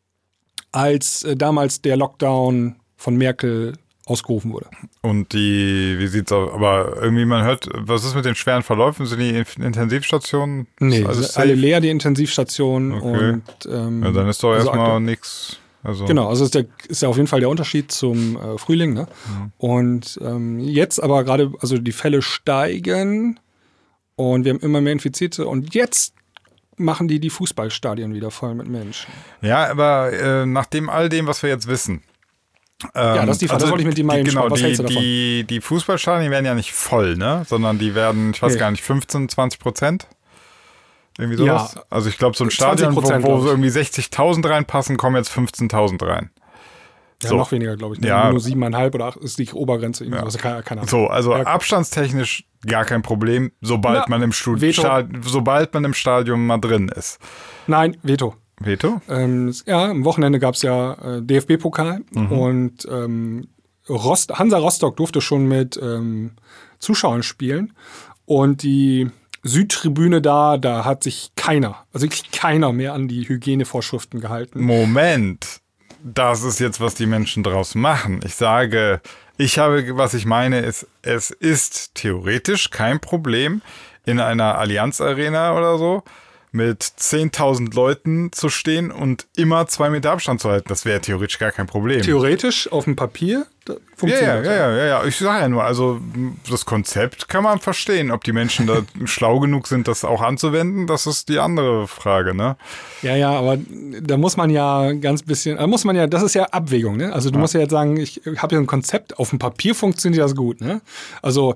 als äh, damals der Lockdown von Merkel ausgerufen wurde. Und die, wie sieht's aus? Aber irgendwie man hört, was ist mit den schweren Verläufen? Sind die Intensivstationen? Nee, also alle leer, die Intensivstationen. Okay. Und, ähm, ja, dann ist doch also erstmal nichts. Also genau, also ist, der, ist ja auf jeden Fall der Unterschied zum äh, Frühling. Ne? Mhm. Und ähm, jetzt aber gerade, also die Fälle steigen und wir haben immer mehr Infizierte und jetzt machen die die Fußballstadien wieder voll mit Menschen. Ja, aber äh, nach dem all dem, was wir jetzt wissen. Ähm, ja, das ist die Frage, also das wollte ich mit dir mal die, genau, was die, hältst du davon? Die, die Fußballstadien werden ja nicht voll, ne? Sondern die werden, ich weiß nee. gar nicht, fünfzehn, zwanzig Prozent? Irgendwie sowas? Ja, also ich glaube, so ein Stadion, wo, wo so irgendwie sechzigtausend reinpassen, kommen jetzt fünfzehntausend rein. Ja, so. noch weniger, glaube ich. Ja. Nur siebeneinhalb oder acht ist die Obergrenze. Ja. Also keine, keine Ahnung. So, also ja. abstandstechnisch gar kein Problem, sobald, Na, man im Studi- Stad- sobald man im Stadion mal drin ist. Nein, Veto. Veto? Ähm, ja, am Wochenende gab es ja äh, D F B-Pokal mhm. und ähm, Rost- Hansa Rostock durfte schon mit ähm, Zuschauern spielen und die Südtribüne da, da hat sich keiner, also wirklich keiner mehr an die Hygienevorschriften gehalten. Moment, das ist jetzt, was die Menschen draus machen. Ich sage, ich habe, was ich meine, ist, es ist theoretisch kein Problem, in einer Allianz Arena oder so mit zehntausend Leuten zu stehen und immer zwei Meter Abstand zu halten. Das wäre theoretisch gar kein Problem. Theoretisch auf dem Papier funktioniert ja, ja, das. Ja, ja, ja, ja. Ich sage ja nur, also das Konzept kann man verstehen. Ob die Menschen da schlau genug sind, das auch anzuwenden, das ist die andere Frage, ne? Ja, ja, aber da muss man ja ganz bisschen, da muss man ja, das ist ja Abwägung, ne? Also du ja. musst ja jetzt sagen, ich habe ja ein Konzept, auf dem Papier funktioniert das gut, ne? Also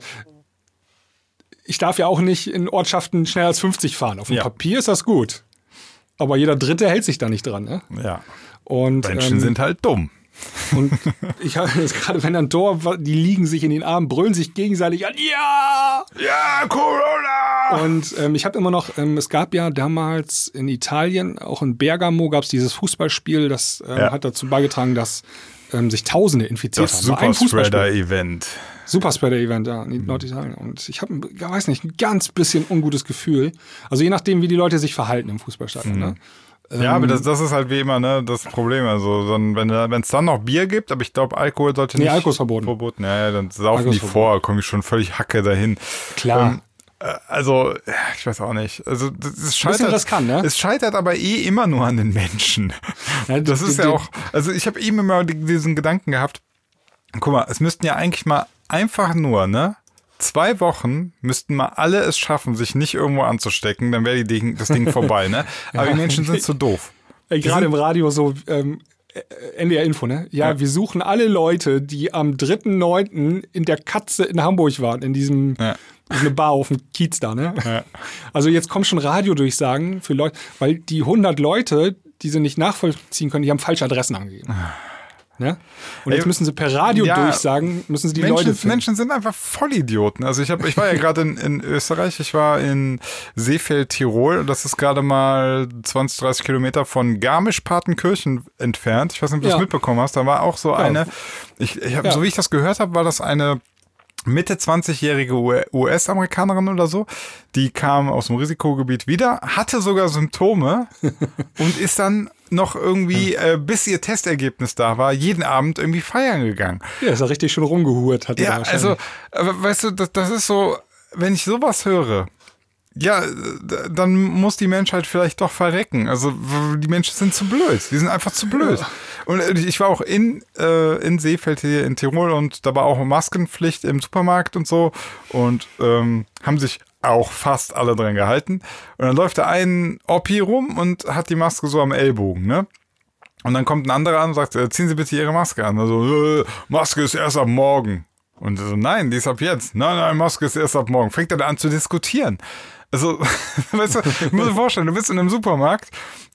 ich darf ja auch nicht in Ortschaften schneller als fünfzig fahren. Auf dem ja. Papier ist das gut. Aber jeder Dritte hält sich da nicht dran. Ne? Ja. Und, Menschen ähm, sind halt dumm. Und ich habe jetzt gerade, wenn ein Tor, die liegen sich in den Armen, brüllen sich gegenseitig an. Ja! Ja, Corona! Und ähm, ich habe immer noch, ähm, es gab ja damals in Italien, auch in Bergamo gab es dieses Fußballspiel, das ähm, ja. hat dazu beigetragen, dass ähm, sich Tausende infiziert das haben. Das Superspreader-Event. Superspreader-Event, ja, in Norditalien. Und ich habe, ja, weiß nicht, ein ganz bisschen ungutes Gefühl. Also je nachdem, wie die Leute sich verhalten im Fußballstadion. Mhm. Ne? Ja, ähm, aber das, das ist halt wie immer, ne, das Problem. Also, dann, wenn es dann noch Bier gibt, aber ich glaube, Alkohol sollte nicht. Nee, Alkohol ist verboten. verboten. Ja, ja, dann saufen die vor, komme ich schon völlig Hacke dahin. Klar. Ähm, Also, ich weiß auch nicht. Also, es scheitert, das kann, ne? es scheitert aber eh immer nur an den Menschen. Ja, das die, ist ja die, auch, also ich habe eben immer diesen Gedanken gehabt, guck mal, es müssten ja eigentlich mal einfach nur, ne, zwei Wochen müssten mal alle es schaffen, sich nicht irgendwo anzustecken, dann wäre das Ding vorbei, ne? Aber ja, die Menschen sind zu doof. Ey, gerade im Radio so, ähm, N D R-Info, ne? Ja, ja, wir suchen alle Leute, die am dritten neunten in der Katze in Hamburg waren, in diesem, ja. eine Bar auf dem Kiez da, ne? Ja. Also jetzt kommen schon Radiodurchsagen für Leute, weil die hundert Leute, die sie nicht nachvollziehen können, die haben falsche Adressen angegeben. Ne? Und jetzt müssen sie per Radio ja, durchsagen, müssen sie die Menschen, Leute finden. Menschen sind einfach Vollidioten. Also ich, hab, ich war ja gerade in, in Österreich, ich war in Seefeld, Tirol. Das ist gerade mal zwanzig, dreißig Kilometer von Garmisch-Partenkirchen entfernt. Ich weiß nicht, ob du ja. das mitbekommen hast. Da war auch so ja. eine, ich, ich hab, ja. so wie ich das gehört habe, war das eine Mitte zwanzigjährige U S-Amerikanerin oder so, die kam aus dem Risikogebiet wieder, hatte sogar Symptome und ist dann noch irgendwie, äh, bis ihr Testergebnis da war, jeden Abend irgendwie feiern gegangen. Ja, ist ja richtig schon rumgehurt. Hat ja, also, aber weißt du, das, das ist so, wenn ich sowas höre, ja, dann muss die Menschheit vielleicht doch verrecken. Also die Menschen sind zu blöd. Die sind einfach zu blöd. Ja. Und ich war auch in, äh, in Seefeld hier in Tirol und da war auch Maskenpflicht im Supermarkt und so und ähm, haben sich auch fast alle dran gehalten. Und dann läuft da ein Oppi rum und hat die Maske so am Ellbogen, ne? Und dann kommt ein anderer an und sagt, ziehen Sie bitte Ihre Maske an. Also, äh, Maske ist erst ab morgen. Und so, nein, die ist ab jetzt. Nein, nein, Maske ist erst ab morgen. Fängt er da an zu diskutieren. Also, weißt du, ich muss dir vorstellen, du bist in einem Supermarkt,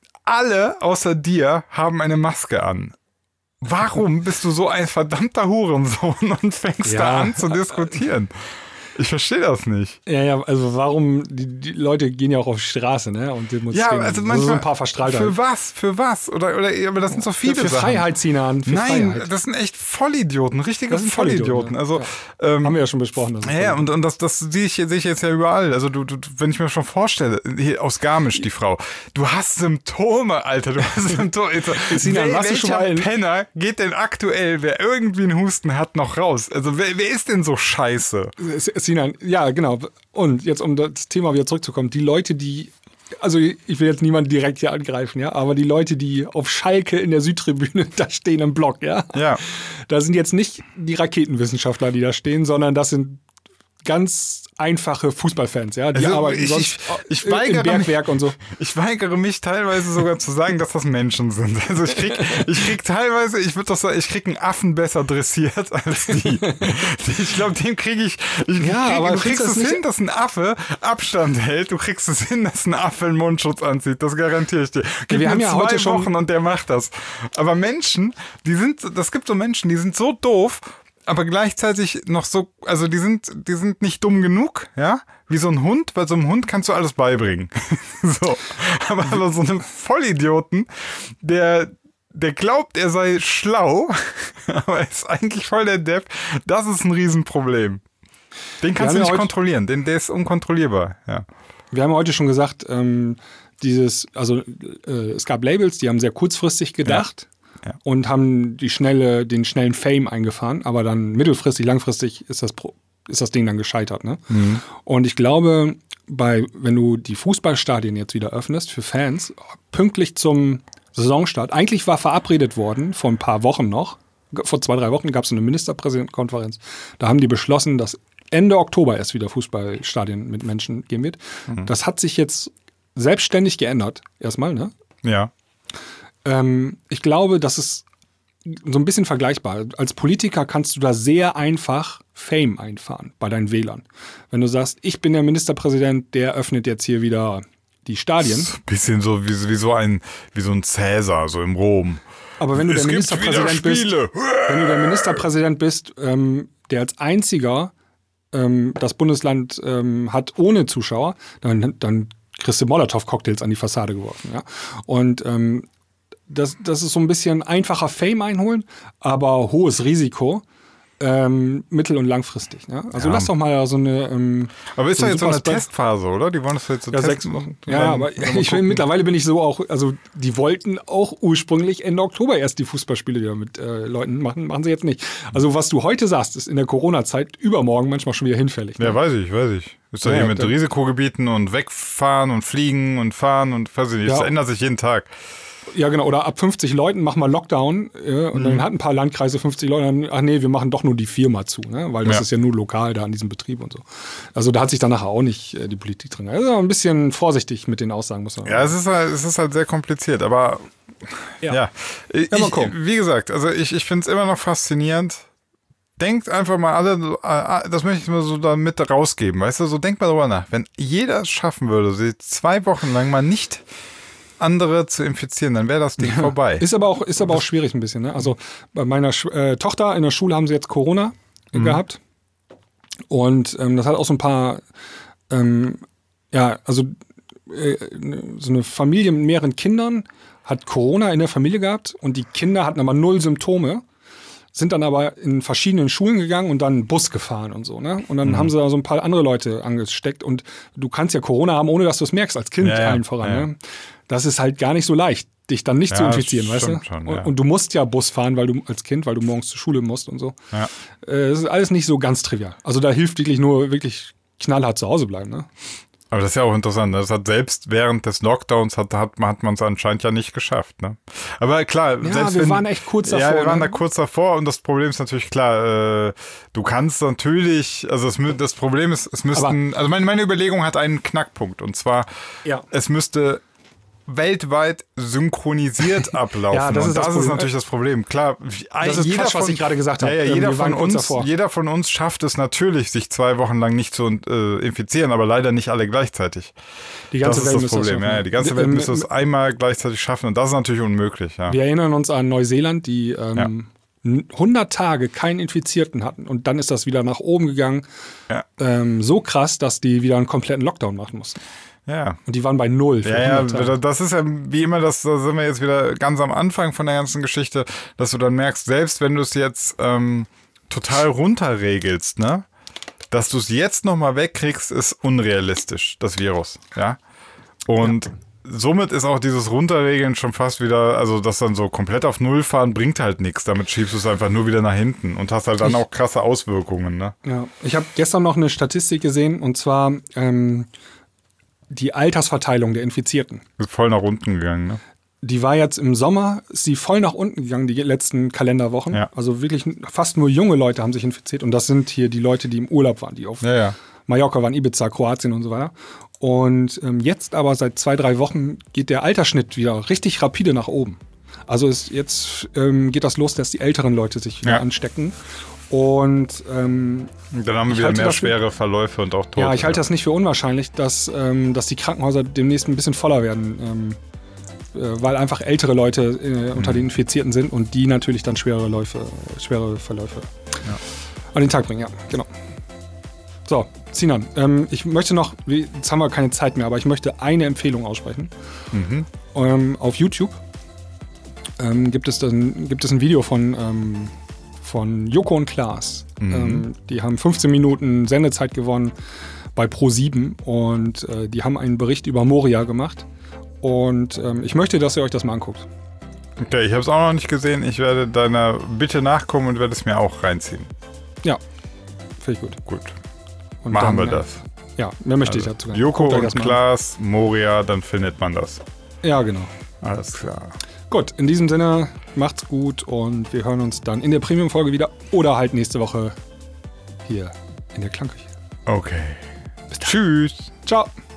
alle außer dir haben eine Maske an. Warum bist du so ein verdammter Hurensohn und fängst ja. da an zu diskutieren? Ich verstehe das nicht. Ja, ja, also warum, die, die Leute gehen ja auch auf die Straße, ne? Und ja, also manchmal, so ein paar Verstrahlte. Für was? Für was? Oder, oder, aber das sind so viele für, für Sachen. Freiheit, Sinan, für Nein, Freiheit. das sind echt Vollidioten, richtige Das sind Vollidioten. Vollidioten, ja. Also, ja. ähm, Haben wir ja schon besprochen. Das ja, und, und das, das sehe ich, sehe ich jetzt ja überall. Also du, du, wenn ich mir schon vorstelle, hier aus Garmisch, die Frau, du hast Symptome, Alter, du hast Symptome. Sinan, Wel, warst du schon mal welcher in- Penner geht denn aktuell, wer irgendwie einen Husten hat, noch raus? Also wer, wer ist denn so scheiße? Sinan, ja, genau. Und jetzt, um das Thema wieder zurückzukommen, die Leute, die, also ich will jetzt niemanden direkt hier angreifen, ja, aber die Leute, die auf Schalke in der Südtribüne da stehen im Block, ja, Ja. da sind jetzt nicht die Raketenwissenschaftler, die da stehen, sondern das sind ganz einfache Fußballfans, ja, die Also, arbeiten ich- sonst ich- ich im weigere Bergwerk mich- und so. Ich weigere mich teilweise sogar zu sagen, dass das Menschen sind. Also ich krieg, ich krieg teilweise, ich würde doch sagen, ich krieg einen Affen besser dressiert als die. Ich glaube, dem kriege ich, ich Ja, krieg, aber du findest kriegst du es das nicht- hin, dass ein Affe Abstand hält. Du kriegst es hin, dass ein Affe einen Mundschutz anzieht. Das garantiere ich dir. Gib wir mir haben ja zwei heute schon- Wochen und der macht das. Aber Menschen, die sind, das gibt so Menschen, die sind so doof, aber gleichzeitig noch so, also die sind, die sind nicht dumm genug, ja, wie so ein Hund, weil so einem Hund kannst du alles beibringen. so. Aber, aber so einem Vollidioten, der, der glaubt, er sei schlau, aber ist eigentlich voll der Depp, das ist ein Riesenproblem. Den kannst haben du ja nicht heute- kontrollieren, denn der ist unkontrollierbar, ja. Wir haben heute schon gesagt, ähm, dieses, also äh, es gab Labels, die haben sehr kurzfristig gedacht. Ja. Und haben die schnelle, den schnellen Fame eingefahren, aber dann mittelfristig, langfristig ist das, Pro- ist das Ding dann gescheitert. Ne? Mhm. Und ich glaube, bei, wenn du die Fußballstadien jetzt wieder öffnest für Fans, pünktlich zum Saisonstart, eigentlich war verabredet worden, vor ein paar Wochen noch, vor zwei, drei Wochen gab es eine Ministerpräsidentenkonferenz, da haben die beschlossen, dass Ende Oktober erst wieder Fußballstadien mit Menschen geben wird. Mhm. Das hat sich jetzt selbstständig geändert, erstmal, ne? Ja. Ähm, ich glaube, das ist so ein bisschen vergleichbar. Als Politiker kannst du da sehr einfach Fame einfahren bei deinen Wählern. Wenn du sagst, ich bin der Ministerpräsident, der öffnet jetzt hier wieder die Stadien. Bisschen so wie, wie so ein, wie so ein Cäsar, so im Rom. Aber wenn du Es der gibt Ministerpräsident wieder bist, Spiele. wenn du der Ministerpräsident bist, ähm, der als einziger ähm, das Bundesland ähm, hat ohne Zuschauer, dann, dann kriegst du Molotow-Cocktails an die Fassade geworfen. Ja? Und ähm, das, das ist so ein bisschen einfacher Fame einholen, aber hohes Risiko, ähm, mittel- und langfristig. Ne? Also Ja. lass doch mal so eine. Ähm, Aber ist so doch jetzt so eine Superspread- Testphase, oder? Die wollen das jetzt so Ja, testen. sechs Wochen. Und Ja, dann- aber dann mal ich bin, gucken. mittlerweile bin ich so auch, also die wollten auch ursprünglich Ende Oktober erst die Fußballspiele wieder mit äh, Leuten machen, machen sie jetzt nicht. Also was du heute sagst, ist in der Corona-Zeit übermorgen manchmal schon wieder hinfällig. Ne? Ja, weiß ich, weiß ich. Ist doch Ja, hier mit dann- Risikogebieten und wegfahren und fliegen und fahren und weiß ich nicht. Das Ja. ändert sich jeden Tag. Ja, genau. Oder ab fünfzig Leuten machen wir Lockdown äh, und Mhm. dann hat ein paar Landkreise fünfzig Leute, dann, ach nee, wir machen doch nur die Firma zu, ne? Weil das Ja. ist ja nur lokal da an diesem Betrieb und so. Also da hat sich dann nachher auch nicht äh, die Politik drin. Also ein bisschen vorsichtig mit den Aussagen muss man. Ja, es ist halt, es ist halt sehr kompliziert, aber Ja. ja. Ich, Ja, mal gucken. wie gesagt, also ich, ich finde es immer noch faszinierend. Denkt einfach mal alle, äh, das möchte ich mal so da mit rausgeben, weißt du, so denkt mal drüber nach. Wenn jeder es schaffen würde, sie zwei Wochen lang mal nicht andere zu infizieren, dann wäre das Ding vorbei. Ist aber auch, ist aber auch schwierig ein bisschen. Ne? Also bei meiner Sch äh, Tochter in der Schule haben sie jetzt Corona Mhm. gehabt. Und ähm, das hat auch so ein paar, ähm, ja, also äh, so eine Familie mit mehreren Kindern hat Corona in der Familie gehabt und die Kinder hatten aber null Symptome, sind dann aber in verschiedenen Schulen gegangen und dann Bus gefahren und so. Ne? Und dann Mhm. haben sie da so ein paar andere Leute angesteckt und du kannst ja Corona haben, ohne dass du es merkst, als Kind Ja, ja, allen voran. ja. Ne? Das ist halt gar nicht so leicht, dich dann nicht Ja, zu infizieren, weißt du? stimmt schon, und, ja. und du musst ja Bus fahren, weil du als Kind, weil du morgens zur Schule musst und so. Ja. Äh, Das ist alles nicht so ganz trivial. Also da hilft wirklich nur wirklich knallhart zu Hause bleiben. Ne? Aber das ist ja auch interessant. Das hat selbst während des Lockdowns hat, hat, hat man es anscheinend ja nicht geschafft. Ne? Aber klar, Ja, selbst wir wenn, waren echt kurz Ja, davor, wir waren ne? da kurz davor und das Problem ist natürlich klar, äh, du kannst natürlich, also es, mü- das Problem ist, es müssten, also meine, meine Überlegung hat einen Knackpunkt und zwar, Ja. es müsste weltweit synchronisiert ablaufen. Ja, das und ist das das ist Problem. natürlich das Problem. Klar, wie- Das ist jeder Quatsch, was von, ich gerade gesagt habe. Ja, ja, Ähm, jeder wir waren von kurz uns, davor. jeder von uns schafft es natürlich, sich zwei Wochen lang nicht zu äh, infizieren, aber leider nicht alle gleichzeitig. Die ganze das Welt ist das müsste das Problem. schaffen. Ja, die ganze Wir- Welt ähm, müsste es einmal gleichzeitig schaffen und das ist natürlich unmöglich. Ja. Wir erinnern uns an Neuseeland, die ähm, Ja. hundert Tage keinen Infizierten hatten und dann ist das wieder nach oben gegangen. Ja. Ähm, so krass, dass die wieder einen kompletten Lockdown machen mussten. Ja. Und die waren bei null. Für ja, ja, das ist ja wie immer, das, da sind wir jetzt wieder ganz am Anfang von der ganzen Geschichte, dass du dann merkst, selbst wenn du es jetzt ähm, total runterregelst, ne, dass du es jetzt nochmal wegkriegst, ist unrealistisch, das Virus. Ja. Und ja. somit ist auch dieses Runterregeln schon fast wieder, also das dann so komplett auf Null fahren, bringt halt nichts. Damit schiebst du es einfach nur wieder nach hinten und hast halt dann ich, auch krasse Auswirkungen. Ne? Ja, ich habe gestern noch eine Statistik gesehen und zwar ähm, die Altersverteilung der Infizierten. Ist voll nach unten gegangen, ne? Die war jetzt im Sommer, ist die voll nach unten gegangen, die letzten Kalenderwochen. Ja. Also wirklich fast nur junge Leute haben sich infiziert und das sind hier die Leute, die im Urlaub waren, die auf ja, ja. Mallorca waren, Ibiza, Kroatien und so weiter. Und ähm, jetzt aber seit zwei, drei Wochen geht der Altersschnitt wieder richtig rapide nach oben. Also ist, jetzt ähm, geht das los, dass die älteren Leute sich wieder ja. anstecken. Und ähm, dann haben wir wieder mehr schwere Verläufe und auch Tote. Ja, ich halte das nicht für unwahrscheinlich, dass, ähm, dass die Krankenhäuser demnächst ein bisschen voller werden, ähm, äh, weil einfach ältere Leute äh, unter mhm. den Infizierten sind und die natürlich dann schwere Läufe, schwere Verläufe ja. an den Tag bringen. Ja, genau. So, Sinan, ähm, ich möchte noch, jetzt haben wir keine Zeit mehr, aber ich möchte eine Empfehlung aussprechen. Mhm. Ähm, auf YouTube ähm, gibt, es dann, gibt es ein Video von, ähm, von Joko und Klaas. Mhm. Ähm, die haben fünfzehn Minuten Sendezeit gewonnen bei Pro sieben und äh, die haben einen Bericht über Moria gemacht. Und ähm, ich möchte, dass ihr euch das mal anguckt. Okay, ich habe es auch noch nicht gesehen. Ich werde deiner Bitte nachkommen und werde es mir auch reinziehen. Ja, finde ich gut. Gut. Und machen dann, wir das. Ja, mehr möchte also, ich dazu gar nicht. Joko und Klaas, Moria, dann findet man das. Ja, genau. Alles klar. Gut, in diesem Sinne, macht's gut und wir hören uns dann in der Premium-Folge wieder oder halt nächste Woche hier in der Klangküche. Okay. Bis dann. Tschüss. Ciao.